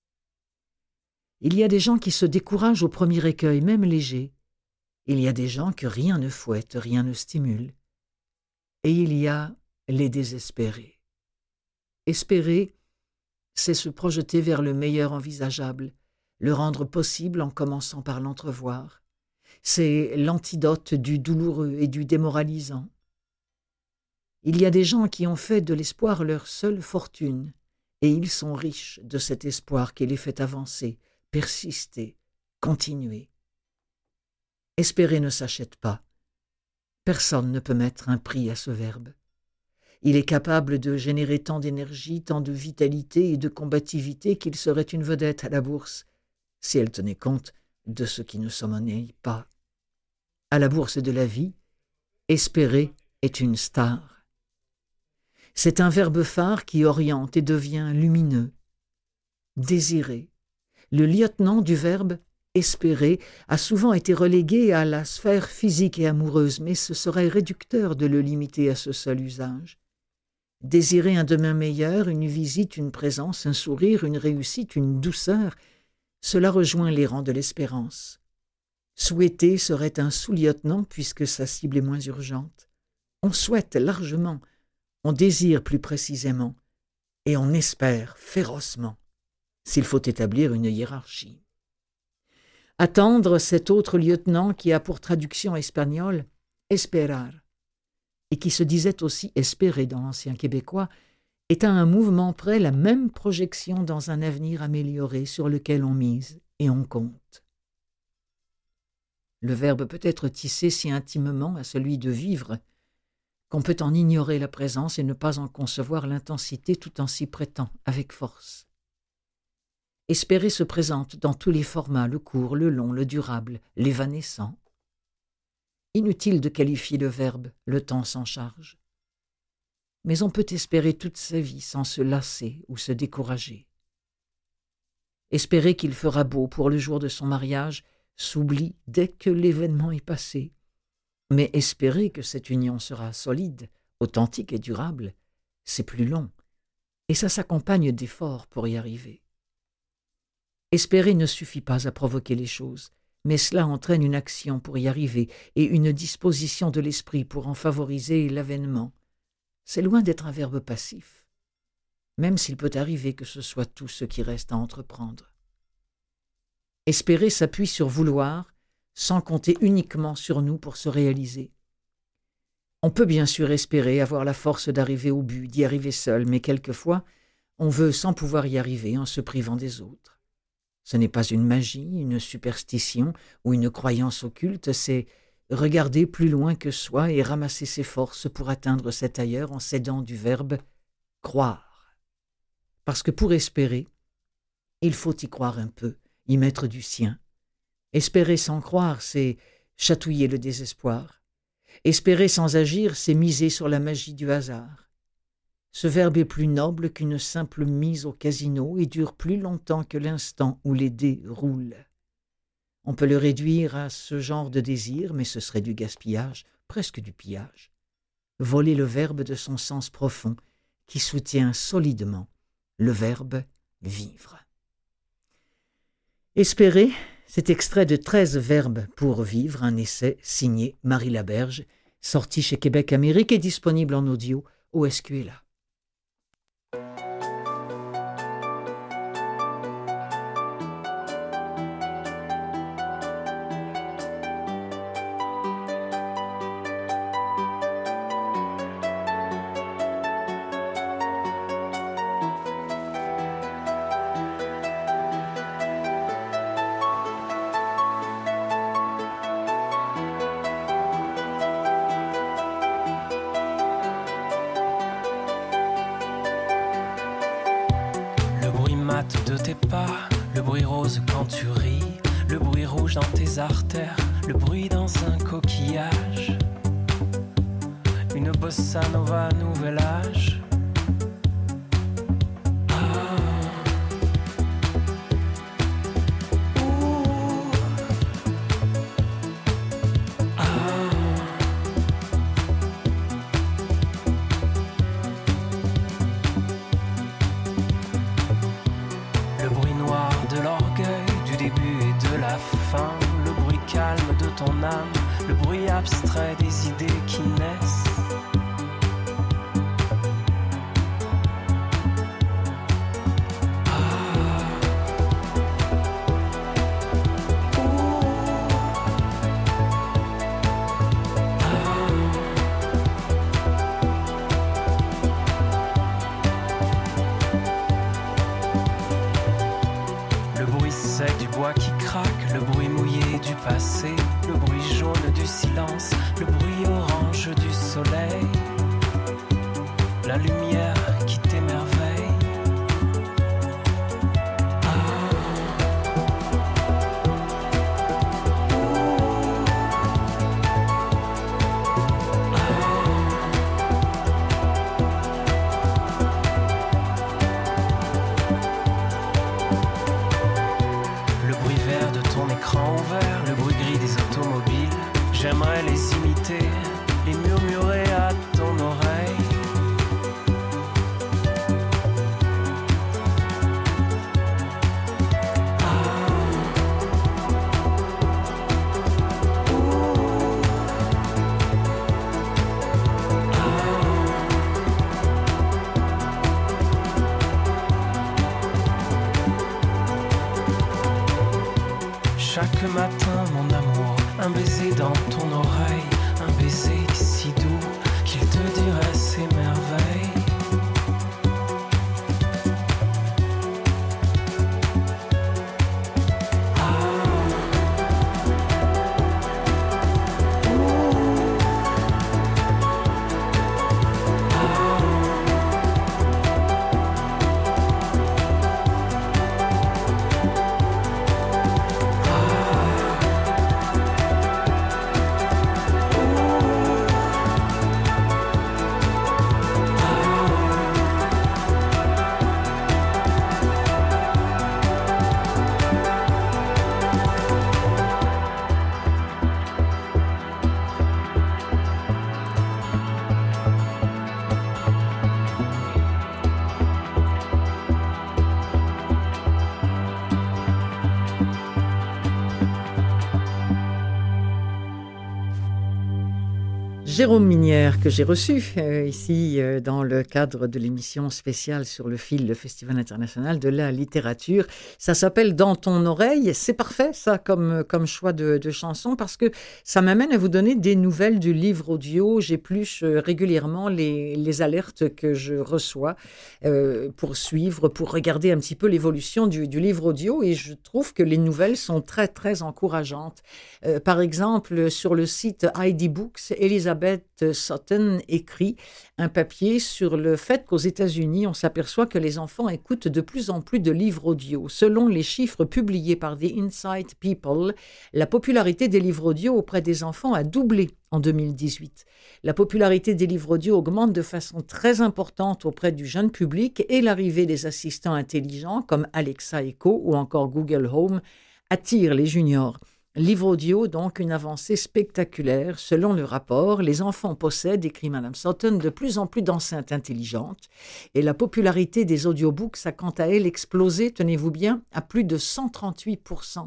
Il y a des gens qui se découragent au premier écueil, même léger. Il y a des gens que rien ne fouette, rien ne stimule. Et il y a les désespérés. Espérer, c'est se projeter vers le meilleur envisageable, le rendre possible en commençant par l'entrevoir. C'est l'antidote du douloureux et du démoralisant. Il y a des gens qui ont fait de l'espoir leur seule fortune, et ils sont riches de cet espoir qui les fait avancer, persister, continuer. Espérer ne s'achète pas. Personne ne peut mettre un prix à ce verbe. Il est capable de générer tant d'énergie, tant de vitalité et de combativité qu'il serait une vedette à la bourse, si elle tenait compte de ce qui ne sommeille pas. À la bourse de la vie, espérer est une star. C'est un verbe phare qui oriente et devient lumineux. Désirer. Le lieutenant du verbe espérer a souvent été relégué à la sphère physique et amoureuse, mais ce serait réducteur de le limiter à ce seul usage. Désirer un demain meilleur, une visite, une présence, un sourire, une réussite, une douceur, cela rejoint les rangs de l'espérance. Souhaiter serait un sous-lieutenant puisque sa cible est moins urgente. On souhaite largement, on désire plus précisément, et on espère férocement, s'il faut établir une hiérarchie. Attendre cet autre lieutenant qui a pour traduction espagnole « esperar » et qui se disait aussi « espérer » dans l'ancien québécois, est à un mouvement près la même projection dans un avenir amélioré sur lequel on mise et on compte. Le verbe peut être tissé si intimement à celui de vivre qu'on peut en ignorer la présence et ne pas en concevoir l'intensité tout en s'y prêtant avec force. Espérer se présente dans tous les formats, le court, le long, le durable, l'évanescent. Inutile de qualifier le verbe, le temps s'en charge. Mais on peut espérer toute sa vie sans se lasser ou se décourager. Espérer qu'il fera beau pour le jour de son mariage s'oublie dès que l'événement est passé. Mais espérer que cette union sera solide, authentique et durable, c'est plus long, et ça s'accompagne d'efforts pour y arriver. Espérer ne suffit pas à provoquer les choses, mais cela entraîne une action pour y arriver et une disposition de l'esprit pour en favoriser l'avènement. C'est loin d'être un verbe passif, même s'il peut arriver que ce soit tout ce qui reste à entreprendre. Espérer s'appuie sur vouloir, sans compter uniquement sur nous pour se réaliser. On peut bien sûr espérer avoir la force d'arriver au but, d'y arriver seul, mais quelquefois, on veut sans pouvoir y arriver en se privant des autres. Ce n'est pas une magie, une superstition ou une croyance occulte, c'est regarder plus loin que soi et ramasser ses forces pour atteindre cet ailleurs en s'aidant du verbe « croire ». Parce que pour espérer, il faut y croire un peu, y mettre du sien. Espérer sans croire, c'est chatouiller le désespoir. Espérer sans agir, c'est miser sur la magie du hasard. Ce verbe est plus noble qu'une simple mise au casino et dure plus longtemps que l'instant où les dés roulent. On peut le réduire à ce genre de désir, mais ce serait du gaspillage, presque du pillage. Voler le verbe de son sens profond, qui soutient solidement le verbe vivre. Espérer, c'est extrait de 13 verbes pour vivre, un essai signé Marie Laberge, sorti chez Québec Amérique et disponible en audio au SQLA. De tes pas, le bruit rose quand tu ris, le bruit rouge dans tes artères, le bruit dans un coquillage, une bossa nova nouvel âge. Le bruit abstrait des idées qui naissent. Le bruit sec du bois qui craque, le bruit mouillé du passé, le bruit jaune du silence, le bruit orange du soleil, la lumière qui t'émerveille. J'aimerais les imiter, les murmurer à ton oreille. Chaque matin, mon amour, un baiser dans ton oreille, un baiser si doux qu'il te dirait ses merveilles. Jérôme Minière, que j'ai reçu ici dans le cadre de l'émission spéciale sur le fil, le Festival international de la littérature. Ça s'appelle « Dans ton oreille ». C'est parfait, ça, comme choix de chanson, parce que ça m'amène à vous donner des nouvelles du livre audio. J'épluche régulièrement les alertes que je reçois pour suivre, pour regarder un petit peu l'évolution du livre audio. Et je trouve que les nouvelles sont très, très encourageantes. Par exemple, sur le site ID Books, Elizabeth Sutton écrit un papier sur le fait qu'aux États-Unis, on s'aperçoit que les enfants écoutent de plus en plus de livres audio. Selon les chiffres publiés par The Inside People, la popularité des livres audio auprès des enfants a doublé en 2018. La popularité des livres audio augmente de façon très importante auprès du jeune public et l'arrivée des assistants intelligents comme Alexa Echo ou encore Google Home attire les juniors. Livre audio, donc une avancée spectaculaire. Selon le rapport, les enfants possèdent, écrit Mme Sutton, de plus en plus d'enceintes intelligentes et la popularité des audiobooks a quant à elle explosé, tenez-vous bien, à plus de 138%.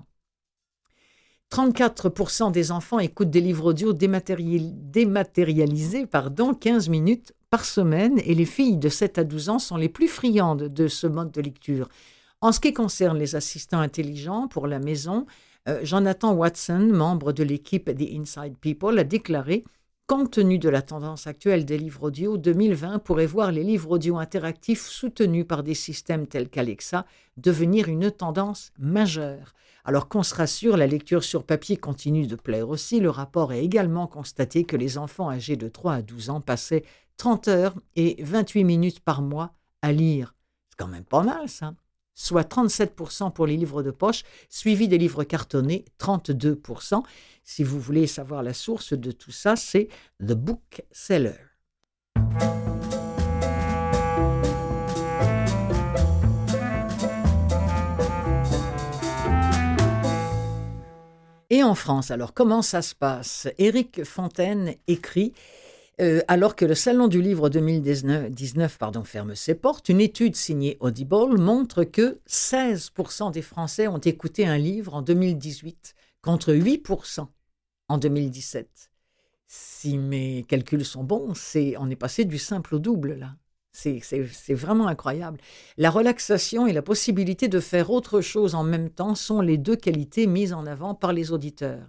34% des enfants écoutent des livres audio dématérialisés 15 minutes par semaine et les filles de 7 à 12 ans sont les plus friandes de ce mode de lecture. En ce qui concerne les assistants intelligents pour la maison, Jonathan Watson, membre de l'équipe The Inside People, a déclaré « Compte tenu de la tendance actuelle des livres audio, 2020 pourrait voir les livres audio interactifs soutenus par des systèmes tels qu'Alexa devenir une tendance majeure. » Alors qu'on se rassure, la lecture sur papier continue de plaire aussi. Le rapport a également constaté que les enfants âgés de 3 à 12 ans passaient 30 heures et 28 minutes par mois à lire. C'est quand même pas mal, ça. Soit 37% pour les livres de poche, suivi des livres cartonnés, 32%. Si vous voulez savoir la source de tout ça, c'est The Bookseller. Et en France, alors comment ça se passe ? Éric Fontaine écrit alors que le Salon du Livre 2019 ferme ses portes, une étude signée Audible montre que 16% des Français ont écouté un livre en 2018, contre 8% en 2017. Si mes calculs sont bons, on est passé du simple au double, là. C'est vraiment incroyable. La relaxation et la possibilité de faire autre chose en même temps sont les deux qualités mises en avant par les auditeurs.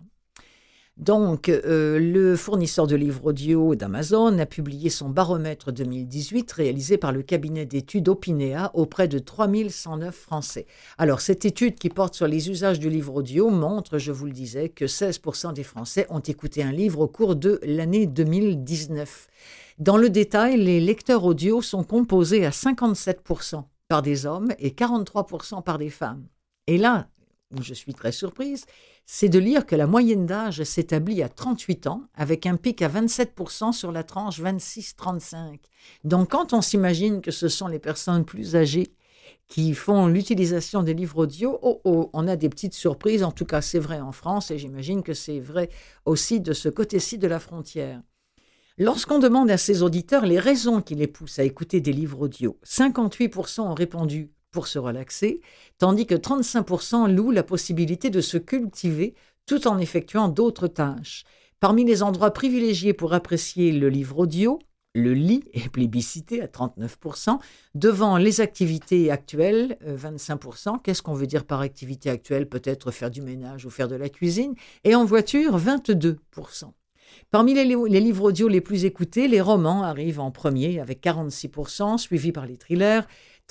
Donc, le fournisseur de livres audio d'Amazon a publié son baromètre 2018 réalisé par le cabinet d'études Opinea auprès de 3109 Français. Alors, cette étude qui porte sur les usages du livre audio montre, je vous le disais, que 16% des Français ont écouté un livre au cours de l'année 2019. Dans le détail, les lecteurs audio sont composés à 57% par des hommes et 43% par des femmes. Et là, où je suis très surprise, c'est de lire que la moyenne d'âge s'établit à 38 ans, avec un pic à 27% sur la tranche 26-35. Donc quand on s'imagine que ce sont les personnes plus âgées qui font l'utilisation des livres audio, on a des petites surprises. En tout cas, c'est vrai en France et j'imagine que c'est vrai aussi de ce côté-ci de la frontière. Lorsqu'on demande à ses auditeurs les raisons qui les poussent à écouter des livres audio, 58% ont répondu pour se relaxer, tandis que 35% louent la possibilité de se cultiver tout en effectuant d'autres tâches. Parmi les endroits privilégiés pour apprécier le livre audio, le lit est plébiscité à 39%, devant les activités actuelles, 25%. Qu'est-ce qu'on veut dire par activité actuelle ? Peut-être faire du ménage ou faire de la cuisine. Et en voiture, 22%. Parmi les livres audio les plus écoutés, les romans arrivent en premier avec 46%, suivis par les thrillers,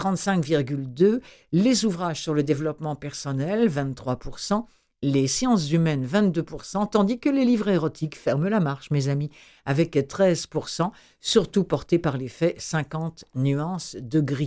35,2%, les ouvrages sur le développement personnel, 23%, les sciences humaines, 22%, tandis que les livres érotiques ferment la marche, mes amis, avec 13%, surtout portés par l'effet 50 nuances de gris.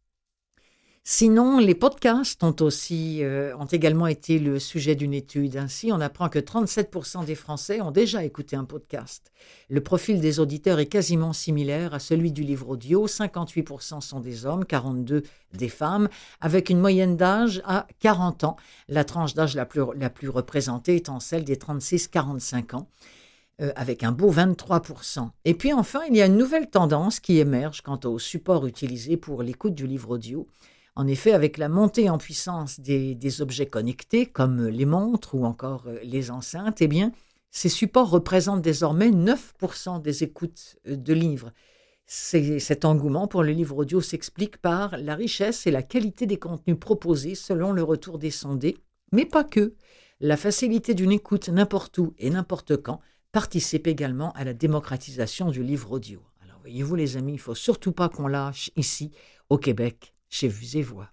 Sinon, les podcasts ont également été le sujet d'une étude. Ainsi, on apprend que 37% des Français ont déjà écouté un podcast. Le profil des auditeurs est quasiment similaire à celui du livre audio. 58% sont des hommes, 42% des femmes, avec une moyenne d'âge à 40 ans. La tranche d'âge la plus représentée étant celle des 36-45 ans. Avec un beau 23%. Et puis enfin, il y a une nouvelle tendance qui émerge quant au support utilisé pour l'écoute du livre audio. En effet, avec la montée en puissance des objets connectés, comme les montres ou encore les enceintes, eh bien, Ces supports représentent désormais 9% des écoutes de livres. Cet engouement pour le livre audio s'explique par la richesse et la qualité des contenus proposés selon le retour des sondés, mais pas que. La facilité d'une écoute n'importe où et n'importe quand participe également à la démocratisation du livre audio. Alors voyez-vous les amis, il ne faut surtout pas qu'on lâche ici, au Québec, chez Vues et Voix.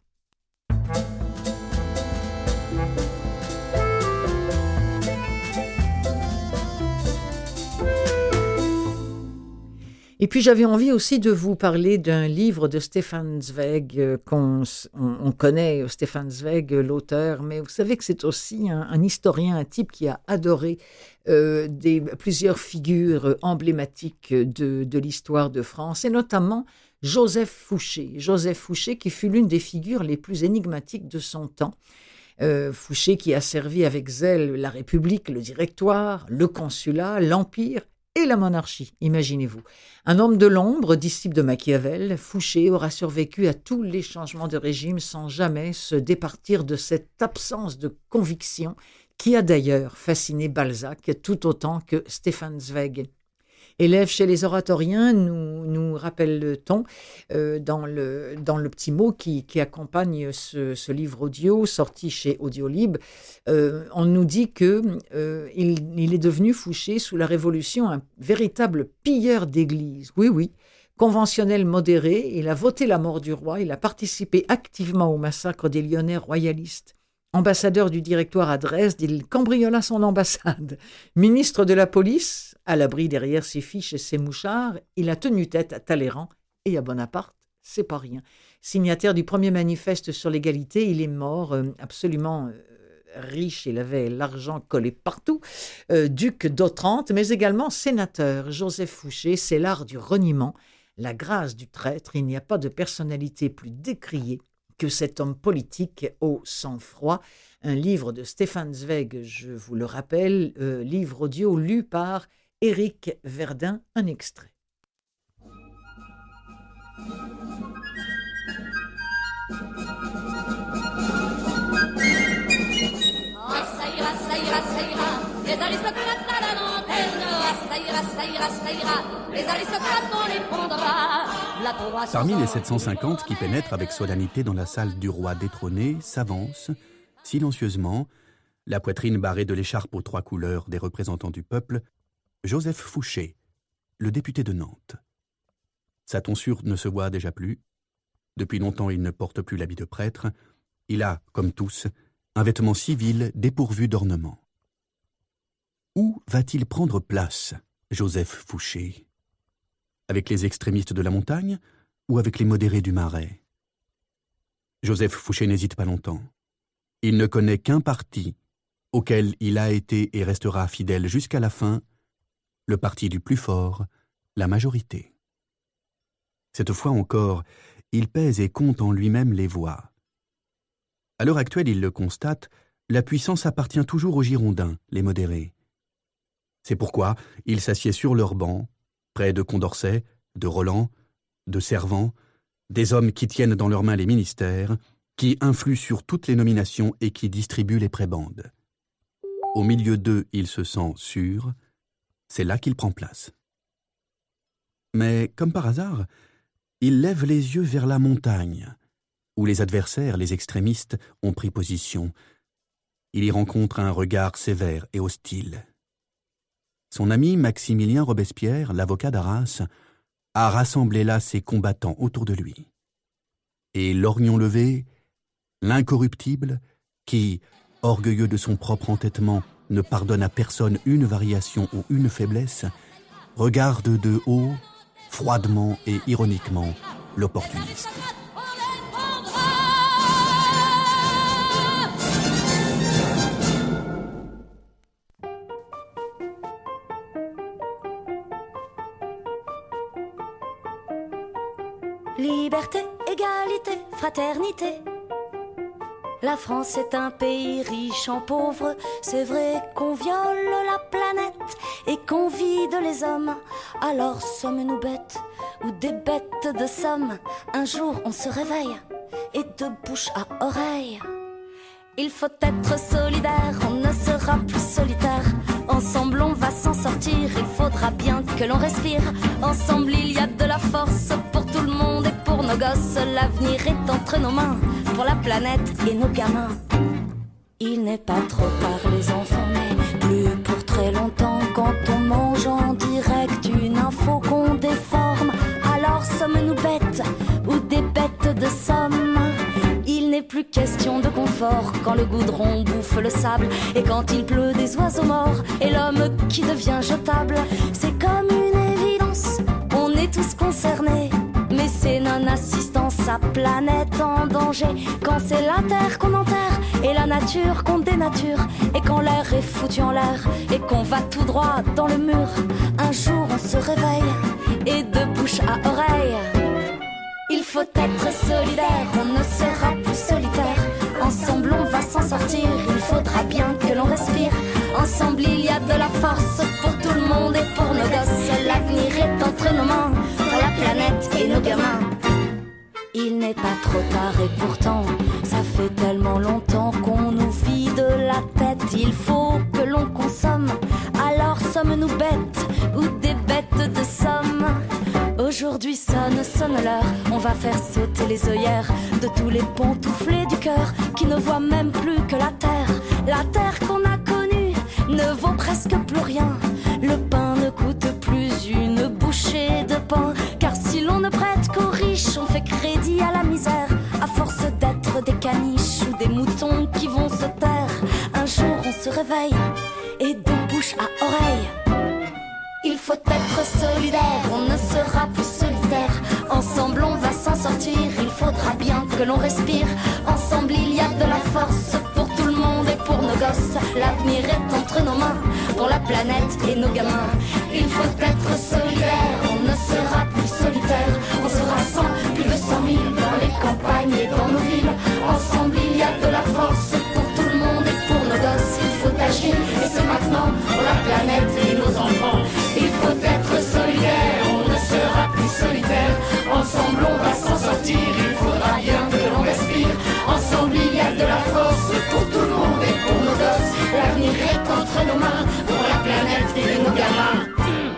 Et puis j'avais envie aussi de vous parler d'un livre de Stefan Zweig, on connaît Stefan Zweig, l'auteur, mais vous savez que c'est aussi un historien, un type qui a adoré plusieurs figures emblématiques de l'histoire de France, et notamment Joseph Fouché. Joseph Fouché qui fut l'une des figures les plus énigmatiques de son temps. Fouché qui a servi avec zèle la République, le Directoire, le Consulat, l'Empire et la monarchie, imaginez-vous. Un homme de l'ombre, disciple de Machiavel, Fouché aura survécu à tous les changements de régime sans jamais se départir de cette absence de conviction qui a d'ailleurs fasciné Balzac tout autant que Stefan Zweig. Élève chez les oratoriens, nous rappelle-t-on dans le petit mot qui accompagne ce livre audio sorti chez Audiolib, on nous dit qu'il est devenu Fouché sous la Révolution un véritable pilleur d'église. Oui, conventionnel modéré, il a voté la mort du roi, il a participé activement au massacre des Lyonnais royalistes. Ambassadeur du Directoire à Dresde, il cambriola son ambassade. Ministre de la police, à l'abri derrière ses fiches et ses mouchards, il a tenu tête à Talleyrand et à Bonaparte, c'est pas rien. Signataire du premier manifeste sur l'égalité, il est mort absolument riche, il avait l'argent collé partout, duc d'Otrante, mais également sénateur. Joseph Fouché, c'est l'art du reniement, la grâce du traître, il n'y a pas de personnalité plus décriée que cet homme politique au sang-froid. Un livre de Stefan Zweig, je vous le rappelle, livre audio lu par Éric Verdun, un extrait. Ça ira, les aristocrates à la lanterne, ça ira, les aristocrates on les pondra. Parmi les 750 qui pénètrent avec solennité dans la salle du roi détrôné s'avance, silencieusement, la poitrine barrée de l'écharpe aux 3 couleurs des représentants du peuple, Joseph Fouché, le député de Nantes. Sa tonsure ne se voit déjà plus. Depuis longtemps, il ne porte plus l'habit de prêtre. Il a, comme tous, un vêtement civil dépourvu d'ornements. Où va-t-il prendre place, Joseph Fouché? Avec les extrémistes de la montagne ou avec les modérés du Marais? Joseph Fouché n'hésite pas longtemps. Il ne connaît qu'un parti auquel il a été et restera fidèle jusqu'à la fin, le parti du plus fort, la majorité. Cette fois encore, il pèse et compte en lui-même les voix. À l'heure actuelle, il le constate, la puissance appartient toujours aux Girondins, les modérés. C'est pourquoi il s'assied sur leur banc, près de Condorcet, de Roland, de Servan, des hommes qui tiennent dans leurs mains les ministères, qui influent sur toutes les nominations et qui distribuent les prébendes. Au milieu d'eux, il se sent sûr, c'est là qu'il prend place. Mais, comme par hasard, il lève les yeux vers la montagne, où les adversaires, les extrémistes, ont pris position. Il y rencontre un regard sévère et hostile. Son ami Maximilien Robespierre, l'avocat d'Arras, a rassemblé là ses combattants autour de lui. Et l'orgnon levé, l'incorruptible, qui, orgueilleux de son propre entêtement, ne pardonne à personne une variation ou une faiblesse, regarde de haut, froidement et ironiquement, l'opportuniste. Liberté, égalité, fraternité. La France est un pays riche en pauvres. C'est vrai qu'on viole la planète et qu'on vide les hommes. Alors sommes-nous bêtes ou des bêtes de somme? Un jour on se réveille et de bouche à oreille, Il faut être solidaire, on ne sera plus solitaire. Ensemble on va s'en sortir, il faudra bien que l'on respire. Ensemble il y a de la force pour tout le monde et pour nos gosses. L'avenir est entre nos mains, pour la planète et nos gamins. Il n'est pas trop tard les enfants, mais plus pour très longtemps. Quand on mange en direct une info qu'on déforme, alors sommes-nous bêtes ou des bêtes de somme? Il n'est plus question de confort quand le goudron bouffe le sable et quand il pleut des oiseaux morts et l'homme qui devient jetable. C'est comme une évidence, on est tous concernés, mais c'est non-assistance à planète en danger. Quand c'est la terre qu'on enterre et la nature qu'on dénature, et quand l'air est foutu en l'air et qu'on va tout droit dans le mur, un jour on se réveille et de bouche à oreille. Il faut être solidaire, on ne sera plus solitaire. Ensemble on va s'en sortir, il faudra bien que l'on respire. Ensemble il y a de la force pour tout le monde et pour nos gosses. L'avenir est entre nos mains, pour la planète et nos gamins. Il n'est pas trop tard et pourtant, ça fait tellement longtemps qu'on nous vide la tête. Il faut que l'on consomme, alors sommes-nous bêtes ou des bêtes de somme? Aujourd'hui sonne l'heure, on va faire sauter les œillères de tous les pantouflés du cœur qui ne voient même plus que la terre. La terre qu'on a connue ne vaut presque plus rien. Le pain ne coûte plus une bouchée de pain, car si l'on ne prête qu'aux riches, on fait crédit à la misère, à force d'être des caniches ou des moutons qui vont se taire. Un jour on se réveille et de bouche à oreille. Il faut être solidaire, on ne sera plus solitaire. Ensemble on va s'en sortir, il faudra bien que l'on respire. Ensemble il y a de la force pour tout le monde et pour nos gosses. L'avenir est entre nos mains, pour la planète et nos gamins. Il faut être solidaire, on ne sera plus solitaire. On sera 100, plus de 100 000 dans les campagnes et dans nos villes. Ensemble il y a de la force pour tout le monde et pour nos gosses. Il faut agir et c'est maintenant pour la planète et nos enfants. Il faut être solidaire, on ne sera plus solitaire. Ensemble on va s'en sortir, il faudra bien que l'on respire. Ensemble il y a de la force pour tout le monde et pour nos gosses. L'avenir est entre nos mains, pour la planète et nos gamins.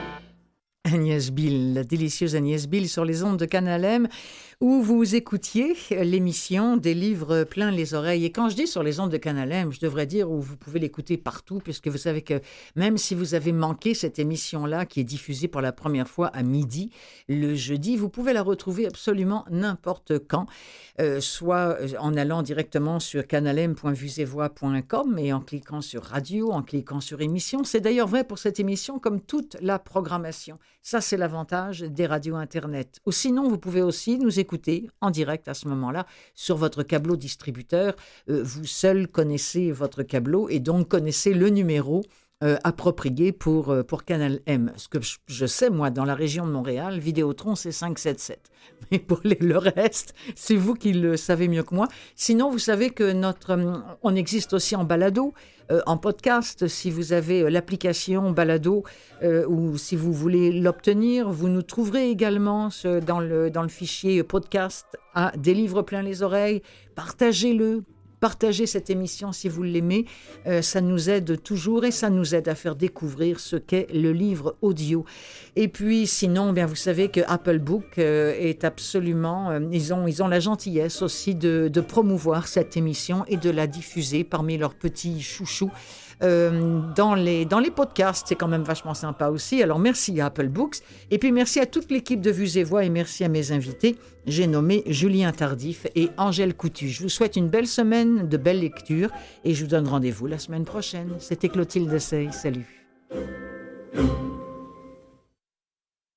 Agnès Bill, la délicieuse Agnès Bill sur les ondes de Canal M, où vous écoutiez l'émission des livres plein les oreilles. Et quand je dis sur les ondes de Canal M, je devrais dire où vous pouvez l'écouter partout, puisque vous savez que même si vous avez manqué cette émission-là, qui est diffusée pour la première fois à midi, le jeudi, vous pouvez la retrouver absolument n'importe quand, soit en allant directement sur canalm.vuesetvoix.com et en cliquant sur radio, en cliquant sur émission. C'est d'ailleurs vrai pour cette émission, comme toute la programmation. Ça, c'est l'avantage des radios Internet. Ou sinon, vous pouvez aussi nous écouter en direct à ce moment-là sur votre câbleau distributeur. Vous seul connaissez votre câbleau et donc connaissez le numéro approprié pour Canal M. Ce que je sais, moi, dans la région de Montréal, Vidéotron, c'est 577. Mais pour le reste, c'est vous qui le savez mieux que moi. Sinon, vous savez que on existe aussi en balado, en podcast. Si vous avez l'application balado ou si vous voulez l'obtenir, vous nous trouverez également dans le fichier podcast à Des livres plein les oreilles. Partagez-le. Partagez cette émission si vous l'aimez, ça nous aide toujours et ça nous aide à faire découvrir ce qu'est le livre audio. Et puis sinon, bien vous savez que Apple Book est absolument, ils ont la gentillesse aussi de promouvoir cette émission et de la diffuser parmi leurs petits chouchous. Dans les podcasts, c'est quand même vachement sympa aussi. Alors merci à Apple Books et puis merci à toute l'équipe de Vues et Voix et merci à mes invités. J'ai nommé Julien Tardif et Angèle Coutu. Je vous souhaite une belle semaine, de belles lectures et je vous donne rendez-vous la semaine prochaine. C'était Clotilde Sey. Salut.